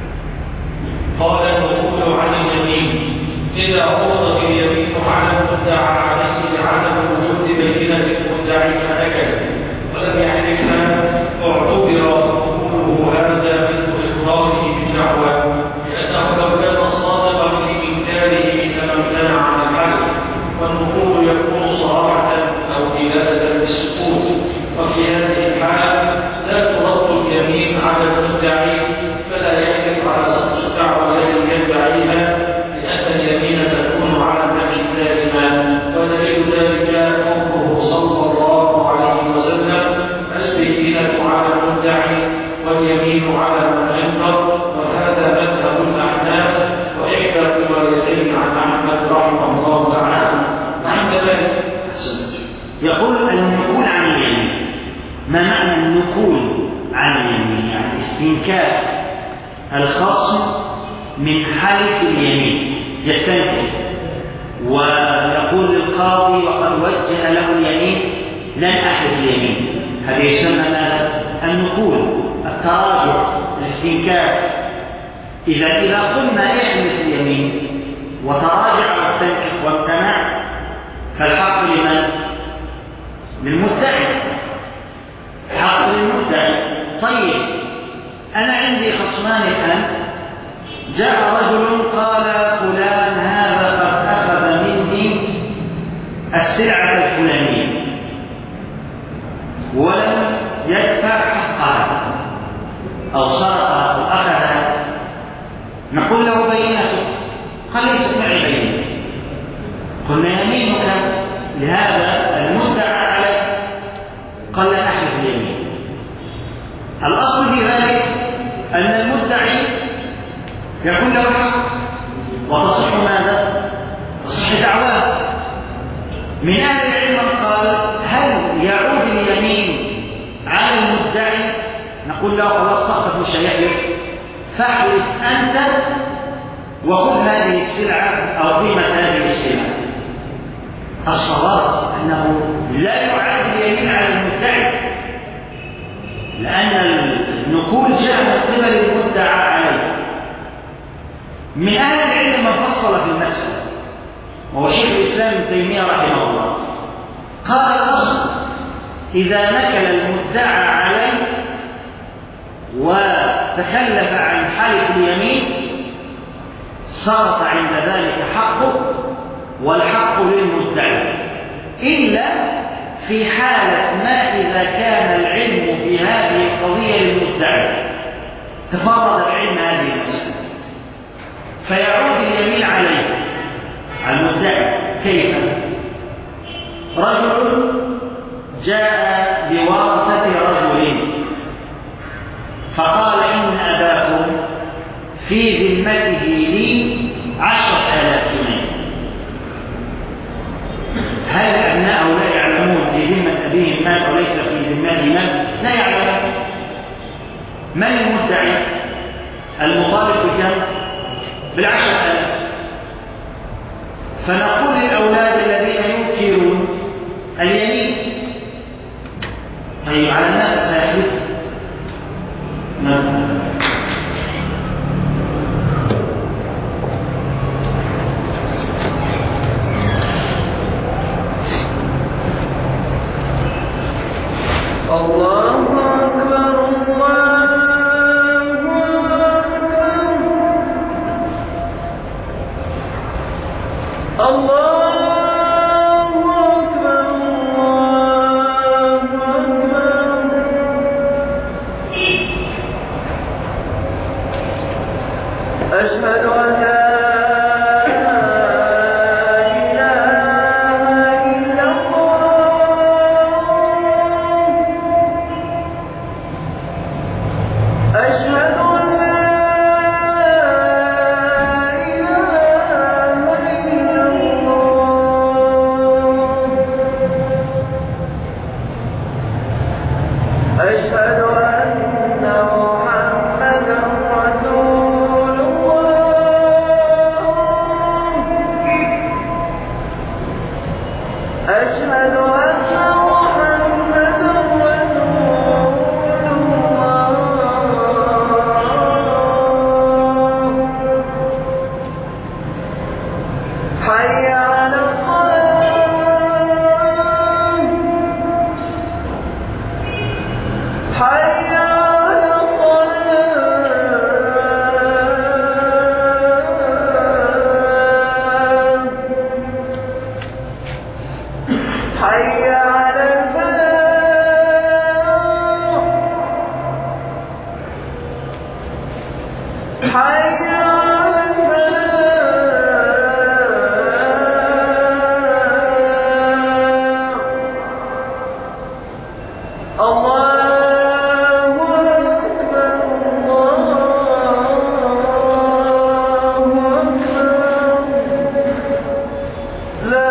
قال النقول عن اليمين إذا عرضت اليمين على المدعى عليه لعدم وجود بينة المدعي فأكد ولم يحلفها اعتبر قوله هذا مثل إقراره بالدعوى، لأنه لو كان صادقا في إنكاره إنما امتنع عن الحلف، والنقول يكون صراحة أو دلالة بالسكوت، وفي هذه الحال لا ترد اليمين على المدعي فلا يحلف على سقط الدعوى التي يدعيها، لأن اليمين تكون على النفي دائما. ودليل ذلك قوله صلى الله عليه وسلم البينة على المدعي واليمين على من أنكر، وهذا مذهب الأحناف وإحدى الروايتين عن أحمد رحمه الله تعالى. عند ذلك يقول النقول عن اليمين. ما معنى النقول عن اليمين؟ يعني استنكاف الخصم من حالة اليمين، يستنكر ويقول للقاضي وقد وجه له اليمين لن أحلف اليمين، هذا يسمى ماذا؟ النقول، التراجع، الاستنكاف. إذا إذا قلنا احلف اليمين وتراجع واستنكف وامتنع فالحق لمن؟ للمدعي، الحق للمدعي. طيب أنا عندي خصمان الآن، جاء رجل قال فلان هذا قد أخذ مني السلعة الفلانية ولم يدفع حقها أو سرقها أو أخذها، نقول له بينته، قال ليست معي بينة. قلنا يمينك لهذا المدعى عليه، قال لا أحلف اليمين. الأصل في ذلك أن المدعي يكون له حق وتصح ماذا؟ تصح دعواه. من أهل العلم قال هل يعود اليمين على المدعي؟ نقول له خلاص سقط مش هيحلف، فاحلف أنت وخذ هذه السلعة أو قيمة هذه السلعة. الصواب أنه لا يعاد اليمين على المدعي، لأن النقول جاء من قبل المدعى عليه. من أهل العلم من فصل في المسألة وهو شيخ الإسلام ابن تيمية رحمه الله، قال الأصل إذا نكل المدعى عليه وتخلف عن حلف اليمين صارت عند ذلك حقه والحق للمدعي، إلا في حالة ما إذا كان العلم في هذه القضية للمدعي، تفرد العلم هذه المسألة فيعود اليمين عليه على المدعي. كيف؟ رجل جاء بورثة رجل فقال إن أباكم في ذمته لي عشرة آلاف جنيه، هل أبناءه لا يعلمون في ذمة أبيهم مال وليس في ذمته مال؟ لا يعلمون. من المدعي؟ المطالب بكم؟ بالعشرة آلاف. فنقول للأولاد الذين ينكرون اليمين طيب على الناس سيحلف؟ نعم. الله أكبر الله أكبر الله أشهد أن محمدا رسول الله. حي على الصلاة. حي على الصلاة. حي على الفلاح. حي على الفلاح. الله أكبر. الله أكبر. لا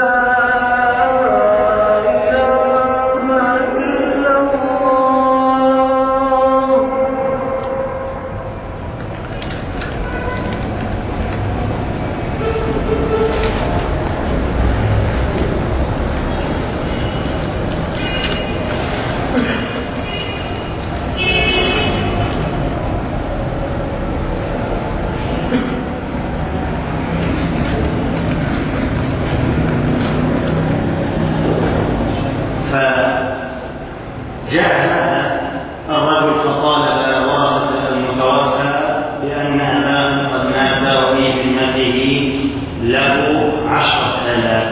فجاء هذا الرجل فطالب ورثة المتوفى بأن أباه قد مات وفي ذمته له عشرة آلاف،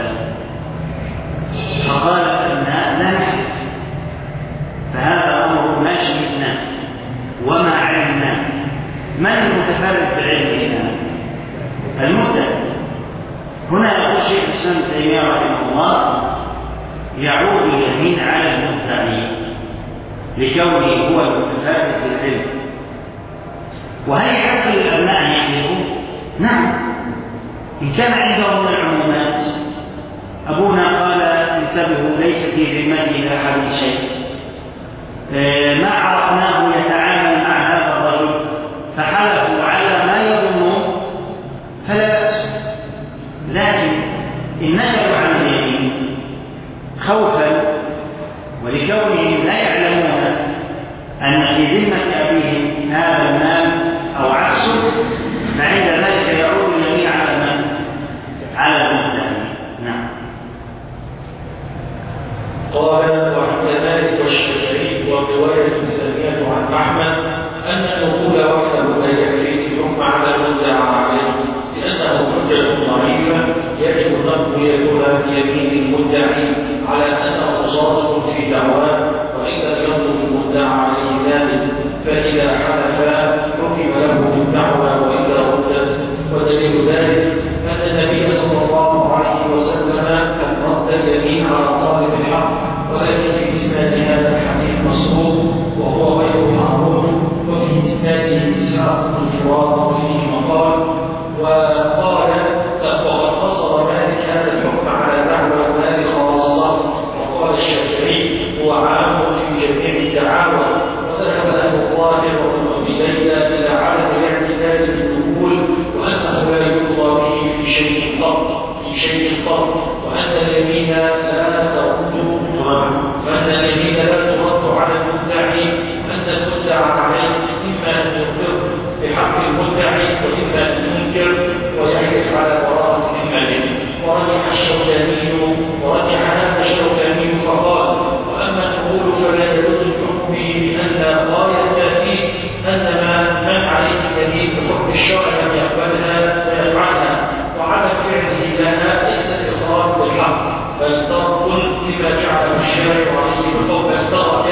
فقال الأبناء لا نعرف، فهذا أمر ما شهدنا وما علمنا، من المتفرد بعلمنا؟ المدعي. هنا يقول شيخ الإسلام ابن تيمية رحمه الله يعود اليمين على المدعي لكونه هو المتفرد بالعلم. وهل يحق للأبناء أن يحلفوا؟ نعم، إن كان عندهم من العمومات. أبونا قال انتبهوا ليس في ذمته لأحد شيء، ما عرفناه يتعامل مع هذا الرجل فحلفوا على ما يظنون فلا بأس، لكن إن نكلوا عن اليمين خوفا ولكونهم لا يعلمون أن في ذمة أبيهم هذا المال أو عكسه، فعند ذلك يعود اليمين على من؟ على المدعي. نعم. قال وعند مالك والشافعي والرواية الثانية عن أحمد أن النقول وحده لا يكفي في الحكم على المدعى عليه، لأنه حجة ضعيفة يجب تقويتها بيمين المدعي على أنه صادق في دعواه، وإن لم ينظر المدعى عليه ذلك فإذا حلف حكم له بالدعوى وإذا ردت. ودليل ذلك أن النبي صلى الله عليه وسلم رد اليمين على طالب الحق، ولكن في إسناد هذا الحديث مصروف وهو غير معروف، وفي إسناده إسحاق بن فرات وفيه مقال. وقال وقد قصر مالك هذا الحكم على دعوى المال خاصة، وقال الشافعي هو عام في جميع الدعاوى. وذهب أهل الظاهر وابن أبي ليلى إلى عدم الاعتدال بالنقول، وأنه لا يقضى به في شيء قط في شيء قط وأن اليمين لا ترد فأن اليمين لا ترد على المدعي، أن المدعى عليه إما أن يقر بحق المدعي وإما أن ينكر ويحلف على براءة ذمته. ورجح الشوكاني ورجح هذا الشوكاني فقال وأما النقول فلا يجوز الحكم به بأن غاية فيه أن من عليه دليل بحكم الشرع لم يقبلها ويفعلها، وعدم فعله لها ليس إقرار بالحق بل ترك لما جعله الشارع عليه بقول بل ترك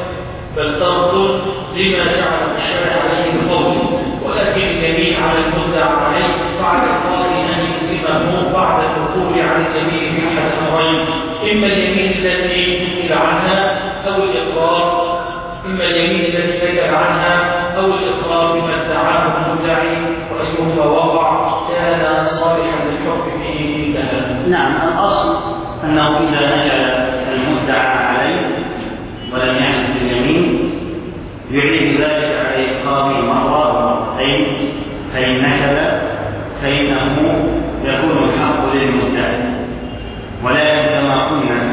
بل ترك لما جعله الشارع عليه بقول. ولكن اليمين على المدعى عليه بعد القاضي أن يلزمه بعد الدخول على اليمين في أحد أمرين: إما اليمين التي نقل عنها أو الإقرار إما اليمين التي نقل عنها أو الإقرار بما ادعاه المدعي، وأيهما وقع كان صالحا للحكم به انتهى. نعم، الأصل أنه إذا نقل المدعى عليه ولم يعمل باليمين يعيد ذلك على القاضي مرة أو مرتين، فإن نكل فإنه يكون الحق للمدعي. ولكن كما قلنا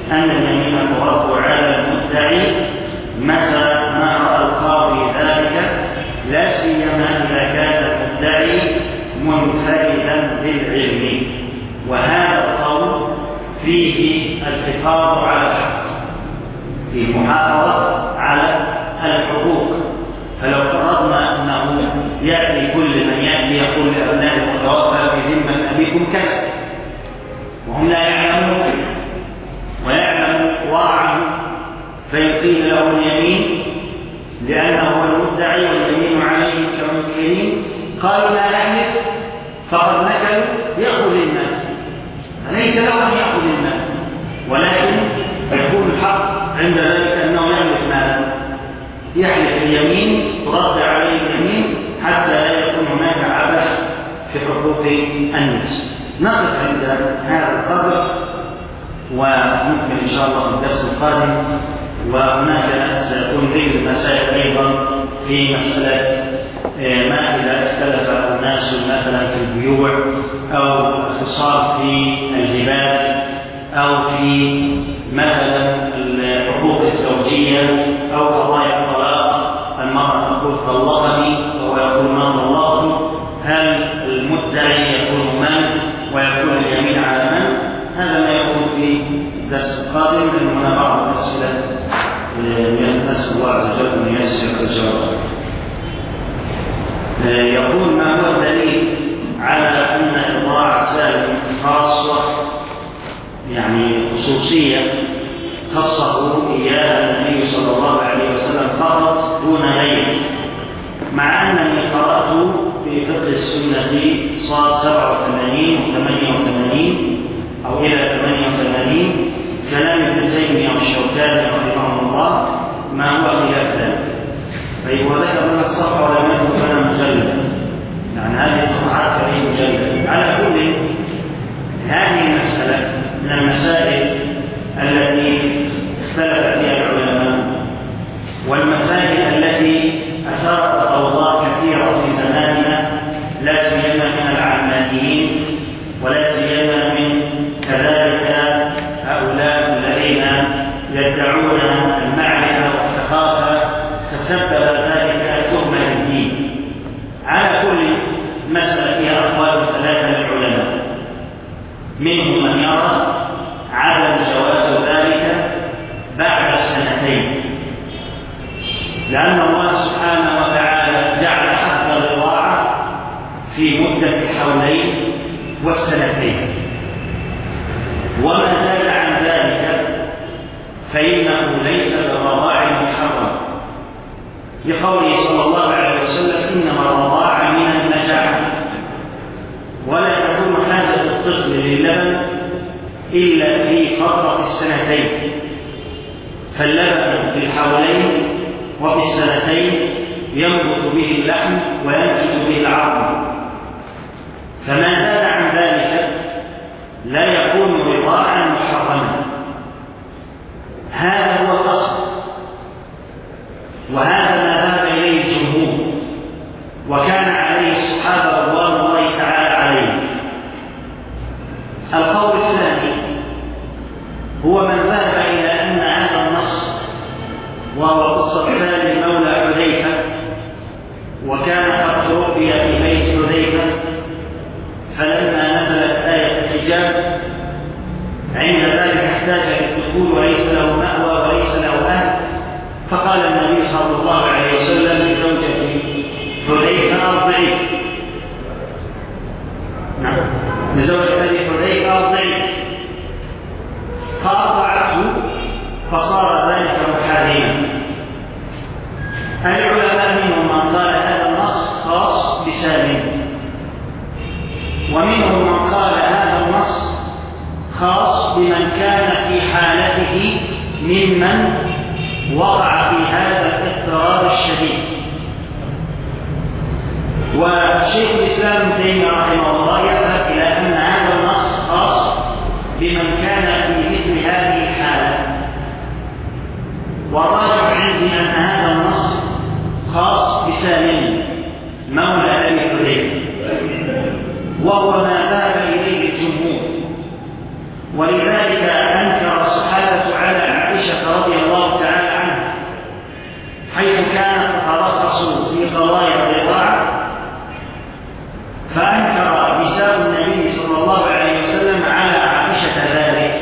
أن اليمين ترد على المدعي متى ما رأى القاضي ذلك، لا سيما إذا كان المدعي منفردا بالعلم. وهذا القول فيه الحفاظ على الحق، في محافظة على الحقوق. فلو فرضنا أنه يأتي كل من يأتي يقول لأبناء المتوفى في ذمة أبيكم كذا وهم لا يعلمون ويعلم ورعه، فيقيل له اليمين لأنه هو المدعي واليمين عليه كمنكرين، قالوا لا يحلف فقد نكلوا يأخذ المال، فليس له أن يأخذ المال، ولكن يكون الحق عند ذلك أنه يملك مالا، يحلف اليمين ترد عليه اليمين حتى لا يكون هناك عبث في حقوق الناس. نقف عند هذا القدر ونكمل إن شاء الله في الدرس القادم. وهناك سيكون ذكر مسائل أيضا في مسألة ما إذا اختلف الناس مثلا في البيوع أو اختصار في الهبات أو في مثلا الحقوق الزوجية أو قضايا الطلاق، المرأة تقول طلقني أو يقول ما طلقت، هل المدعي يكون من ويكون اليمين على من؟ هذا ما يكون في الدرس القادم، لأننا بعض الأسئلة نسأل الله عز وجل أن ييسر الجواب. يقول ما هو الدليل على أن إضاعة سالم خاصة يعني خصوصية خصه إياها النبي صلى الله عليه وسلم فقط دون غيره، مع أنني قرأت في فقه السنة صاد سبعة وثمانين وثمانية وثمانين أو إلى ثمانية وثمانين كلام ابن تيمية والشوكاني رحمه الله ما هو خلاف ذلك. طيب وذكر لنا الصفحة ولم يكن لنا مجلد، يعني هذه الصفحات فهي مجلد. على كل هذه المسألة من المسائل التي اختلف فيها العلماء، والمسائل التي أثارت أوضاع كثيرة في زماننا، لا سيما من العلمانيين ولا سيما من كذلك هؤلاء الذين يدعون المعرفة والثقافة، فسبب ذلك تهمة للدين. على كل مسألة فيها أقوال ثلاثة للعلماء، منهم من يرى عدم جواز ذلك بعد السنتين، لأن الله سبحانه وتعالى جعل حد الرضاعة في مدة الحولين والسنتين، وما زاد عن ذلك فإنه ليس بالرضاع محرم، لقوله صلى الله عليه وسلم إنما الرضاعة من المجاعة، ولا تكون حاجة الطفل للبن إلا في فترة السنتين، فاللبن في الحولين وفي السنتين ينبت به اللحم وينتج به العظم، فما زاد عن ذلك لا يكون رضاعا محرما. هذا هو الأصل، وهذا ما ذهب إليه الجمهور وكان عليه الصحابة رضوان الله تعالى عليهم. القول الثاني هو من ذهب إلى أن هذا النص وهو قصة سالم مولى حذيفة، وكان قد توفي في بيت حذيفة، فلما نزلت آية الحجاب عند ذلك احتاج للدخول وليس له مأوى وليس له أهل، فقال النبي صلى الله عليه وسلم لزوجته حذيفة أرضعي، نعم لزوجة أبي حذيفة أرضعي، فأرضعته فصار ذلك محارما. العلماء منهم من قال هذا النص خاص بسالم، ومنهم من قال هذا النص خاص بمن كان في حالته ممن وقع في هذا الاضطرار الشديد. وشيخ الإسلام ابن تيمية رحمه الله يذهب إلى أن هذا النص خاص بمن كان في مثل هذه الحالة، والراجح عندي أن هذا النص خاص بسالم مولى أبي حذيفة، وهو ما ذهب إليه الجمهور، ولذلك أنكر الصحابة قضايا الرضاعة، فأنكر نساء النبي صلى الله عليه وسلم على عائشة ذلك.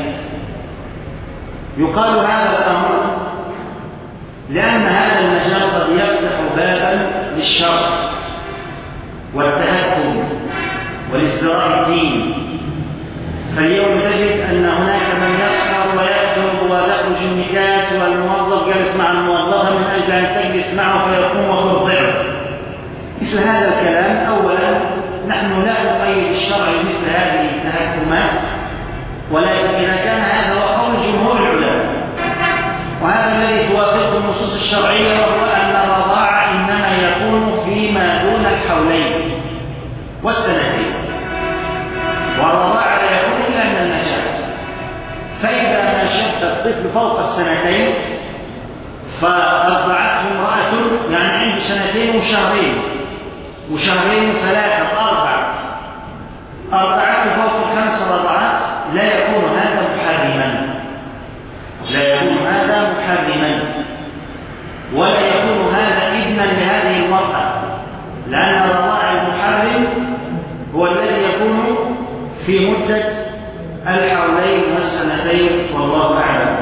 يقال هذا الأمر لأن هذا المجال قد يفتح بابا للشر والتهكم والازدراء الدين. فاليوم تجد أن هناك من يسهر ويأكل ويخرج النكات والموظف جالس مع الموظفة من أجل أن تجلس معه فيقوم وترضعه. مثل هذا الكلام أولا نحن لا نقيد الشرع مثل هذه التهكمات، ولكن إذا كان هذا هو قول جمهور العلماء وهذا الذي توافقه النصوص الشرعية، وهو أن الرضاعة إنما يكون فيما دون الحولين والسنتين، والرضاعة لا يكون إلا من المشاعر. فإذا ما شب الطفل فوق السنتين فأرضعته امرأة يعني عنده سنتين وشهرين وشهرين ثلاثة أربعة أرضعته فوق الخمس رضعات، لا يكون هذا محرما، لا يكون هذا محرما ولا يكون هذا إذنا لهذه المرأة، لأن الرضاع المحرم هو الذي يكون في مدة الحولين والسنتين والله أعلم.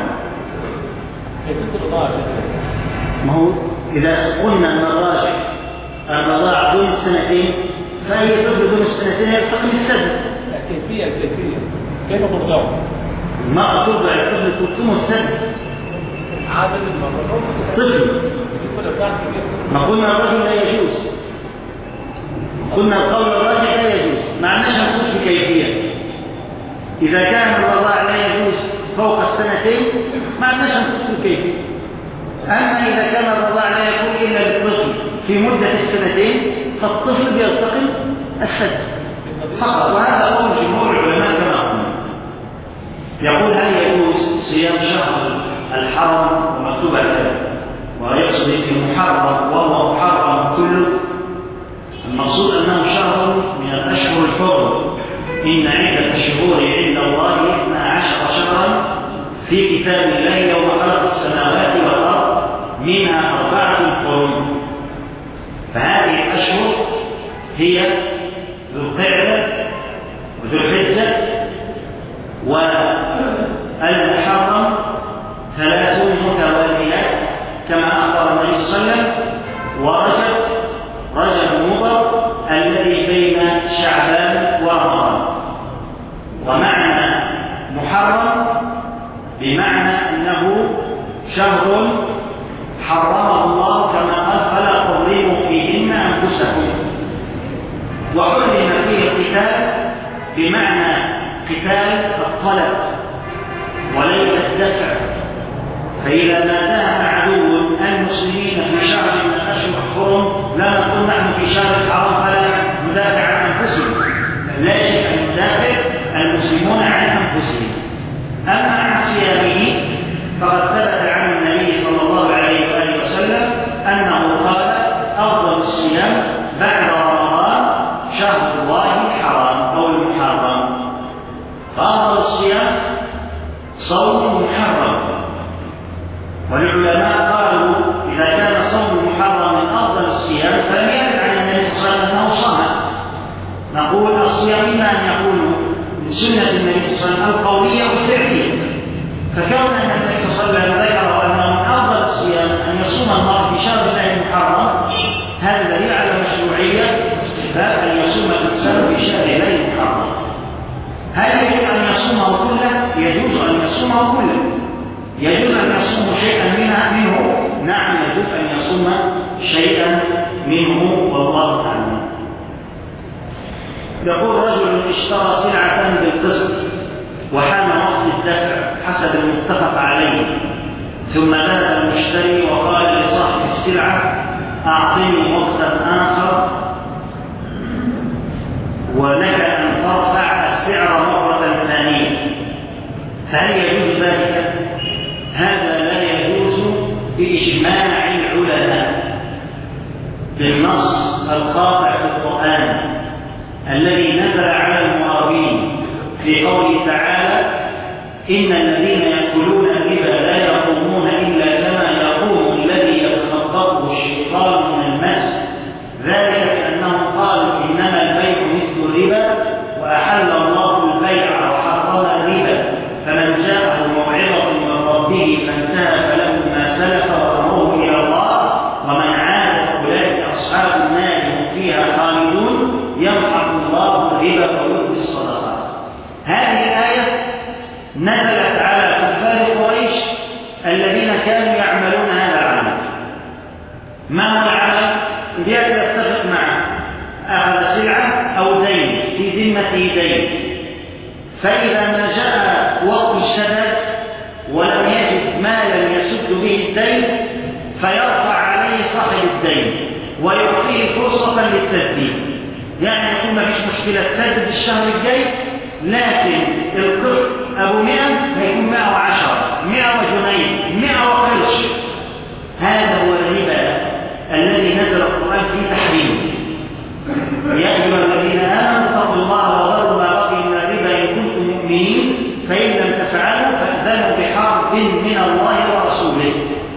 ما هو إذا قلنا أن الراجح الرضاع دون السنتين فأي طفل دون السنتين يلتقي بالسد. الكيفية الكيفية كيف ترضعه؟ ما ترضع الطفل تلتمه السد عادة المرة طفل. ما قلنا الرجل لا يجوز، قلنا القول الراجح لا يجوز، معناش نقول في كيفية. إذا كان الرضاع لا يجوز فوق السنتين معناش نقول في كيفية. أما إذا كان الرضاع لا يكون إلا للطفل في مدة السنتين فالطفل بيلتقم السد فقط، وهذا قول جمهور العلماء كما قلنا. يقول هل يجوز صيام شهر الحرم ومكتوب كذا ويقصد في محرم وهو محرم كله؟ المقصود أنه شهر من الأشهر الحرم، إن عدة الشهور عند الله اثنا عشر شهرا في كتاب الله يوم خلق السماوات والأرض منها أربعة حرم. فهذه الأشهر هي ذو القعدة وذو الحجة والمحرم، ثلاث متواليات كما أخبر النبي صلى الله عليه وسلم، ورجب رجب مضر الذي بين شعبان ورمضان. ومعنى محرم بمعنى أنه شهر حرمه الله كما قال فلا تظلموا فيهن أنفسكم، وحرم فيه القتال بمعنى قتال الطلب وليس الدفع. فإذا ناداها عدو المسلمين في شهر من الأشهر الحرم لا نقول نحن في شهر الحرام فلا ندافع عن أنفسهم، لا يجب أن يدافع المسلمون عن أنفسهم. أما عن صيامه فقد ثبت عن النبي صلى الله عليه وآله وسلم أنه قال أفضل الصيام بعد رمضان شهر الله الحرام أو المحرم. فأفضل الصيام صوم محرم، والعلماء قالوا إذا كان صوم محرم من أفضل الصيام فلم يرد عن النبي صلى الله عليه وسلم أنه صام. نقول الصيام إما أن يكون من سنة النبي صلى الله عليه وسلم القولية والفعلية، فكون أن النبي صلى الله عليه وسلم ذكر أنه من أفضل الصيام أن يصوم المرء في شهر الله المحرم، هذا دليل على مشروعية استحباب أن يصوم الإنسان في شهر الله المحرم. هل يجوز أن يصومه كله؟ يجوز أن يصومه كله. يجوز أن يصوم شيئا منها منه؟ نعم يجوز أن يصوم شيئا منه والله أعلم. يقول رجل اشترى سلعة بالقسط وحان وقت الدفع حسب المتفق عليه، ثم ذهب المشتري وقال لصاحب السلعة أعطني وقتا آخر ولك أن ترفع السعر مرة ثانية، فهل يجوز ذلك؟ هذا لا يجوز بإجماع العلماء بالنص القاطع في القرآن الذي نزل على المعربين في قوله تعالى إن الذين يأكلون الربا لا يقومون إلا كما يقوم الذي يتخبطه الشيطان من المس فيها خالدون يمحق الله الربا ويربي الصدقات. هذه الآية نزلت على كفار قريش الذين كانوا يعملون هذا العمل. ما هو العمل؟ يتفق مع أخذ سلعة أو دين في ذمته دين، فإذا ما جاء وقت السداد ولم يجد مالا يسد به الدين فيرفع عليه صاحب الدين ويعطيه فرصة للتسديد. يعني يقول ما فيش مشكلة تسدد الشهر الجاي، لكن القسط أبو مئة هيكون مئة وعشرة، مئة وجنيه، مئة وقرش. هذا هو الربا الذي نزل القرآن في تحريمه. يا أيها الذين آمنوا اتقوا الله وذروا ما بقي من الربا إن كنتم مؤمنين فإن لم تفعلوا فأذنوا بحرب من الله ورسوله.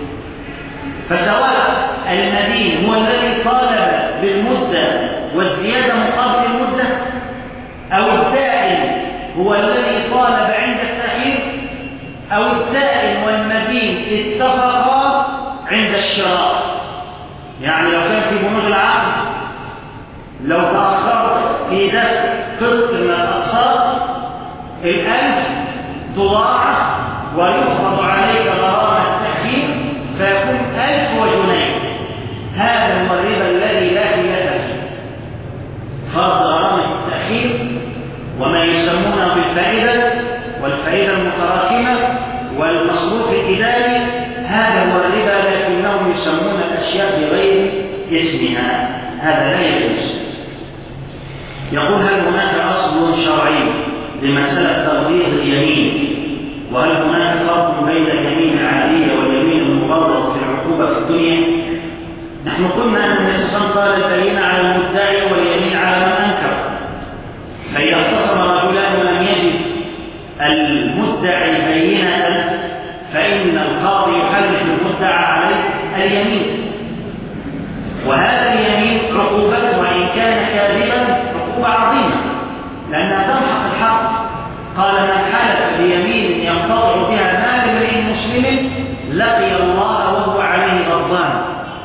فسواء المدين هو الذي طالب بالمدة والزيادة مقابل المدة، أو الدائن هو الذي طالب عند التأخير، أو الدائن والمدين اتفقا عند الشراء. يعني لو كان في بنود العقد لو تأخرت في دفع قسط من الأقساط الألف تضاعف ويفرض عليك غرامة التأخير فيكون ألف وجنيه. هذا هو الربا الذي لا خلاف فيه، فرض غرامة التأخير وما يسمونه بالفائدة والفائدة المتراكمة والمصروف الإداري. هذا هو الربا لكنهم يسمون الأشياء بغير اسمها، هذا لا يجوز. يقول هل هناك أصل شرعي لمسألة تغليظ اليمين؟ وهل هناك فرق بين اليمين العادية واليمين المغلظ في العقوبة في الدنيا؟ نحن قلنا أن النبي صلى الله عليه وسلم قال البينة على المدعي واليمين على من أنكر. فإذا اختصم رجلان ولم يجد المدعي بينة فإن القاضي يحلف المدعى عليه اليمين، وهذا اليمين عقوبته وإن كان كاذبا عقوبة عظيمة لأنها تمحق الحق. قال من حلف بيمين يقتطع بها مال امرئ مسلم لقي الله وهو عليه غضبان.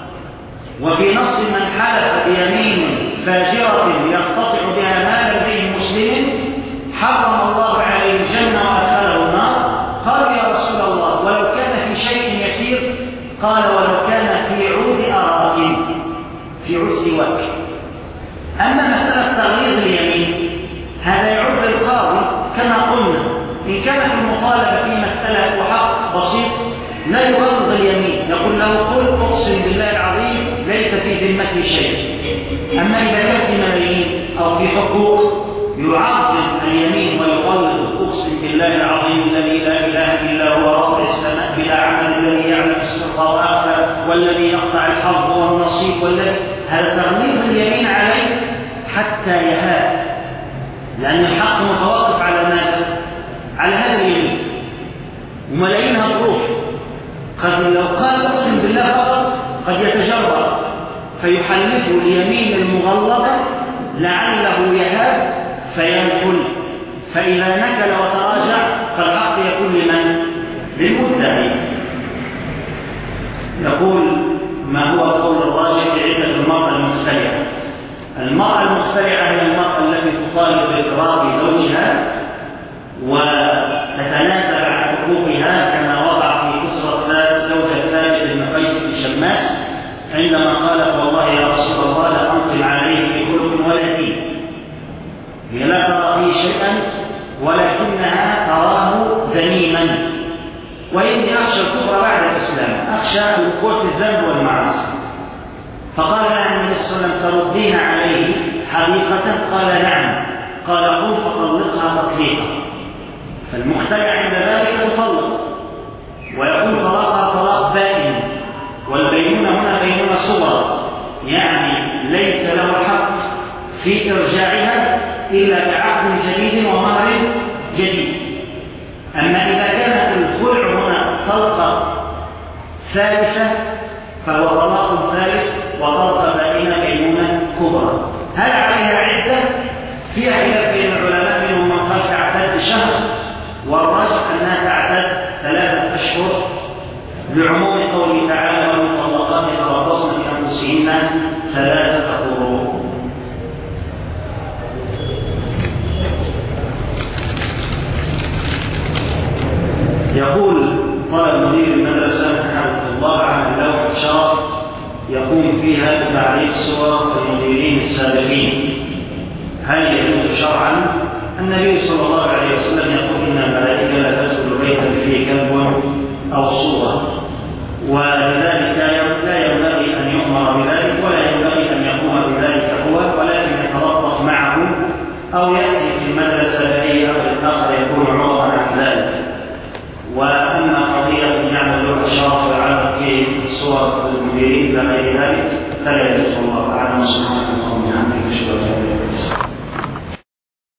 وفي نص من حلف بيمين فاجرة يقتطع بها مال امرئ مسلم حرم الله عليه الجنة وأدخله النار. قالوا يا رسول الله ولو كان في شيء يسير؟ قال ولو كان في عود أراك، في عود سواك. أما مسألة تغليظ اليمين هذا يعود للقاضي كما قلنا. إن كانت المطالبة في مسألة وحق بسيط لا يغلظ اليمين، يقول له قل أقسم بالله العظيم ليس في ذمتي شيء. أما إذا كان في ملايين أو في حقوق يعظم اليمين ويغلظ أقسم بالله العظيم الذي لا إله إلا هو رب السماء بلا عمل الذي يعلم السر وأخفى والذي يقطع الحظ والنصيب والذي. هذا تغليظ اليمين عليه حتى يهاب، لأن الحق متوقف على ماذا؟ على هذا اليمين، وملايينها تروح. قد لو قال أقسم بالله فقط قد يتجرأ فيحلفه اليمين المغلظة لعله يهاب فينفل، فإذا نكل وتراجع فالحق يكون لمن؟ للمدعي. يقول ما هو قول الراجح في عدة المرأة المختلعة؟ المرأة المختلعة هي المرأة التي تطالب بإقرار زوجها وتتنازل عن حقوقها كما وقع في قصة زوجة ثابت بن قيس بن شماس عندما قالت والله يا رسول الله لا أنقل عليه في خلق ولا دين. هي لا ترى فيه شيئا ولكنها تراه ذميما، وإني أخشى الكفر بعد الإسلام، أخشى الوقوع في الذنب والمعاصي. فقال لها النبي صلى الله عليه وسلم تردين عليه حقيقة؟ قال نعم. قال قل فطلقها تطليقا. فالمختلع عند ذلك يطلق ويقول طلاقها طلاق بائن، والبينونة هنا بينونة صغرى، يعني ليس له الحق في إرجاعها إلا بعقد جديد ومهر جديد. أما إذا كانت الخلع هنا طلقة ثالثة فهو طلاق ثالث وطلقة بائنة بينونة كبرى. هل عليها عدة؟ في خلاف بين العلماء منهم من قال تعتد شهر، والراجح أنها تعتد ثلاثة أشهر لعموم قوله تعالى والمطلقات يتربصن بأنفسهن ثلاثة قروء. باب تعريف صور المديرين السابقين. هل يجوز شرعا؟ النبي صلى الله عليه وسلم يقول إن الملائكة لا تدخل بيتا فيه كلب أو صورة، ولذلك لا ينبغي أن يؤمر بذلك ولا ينبغي أن يقوم بذلك هو، ولكن يتلطف معه أو يأتي في المدرسة بأي أمر آخر يكون عوضا عن ذلك. وأما قضية يعمل له الشرف ويعلق فيه صور المديرين إلى غير ذلك فلا يجوز. الله أعلم. سبحانه وتعالى.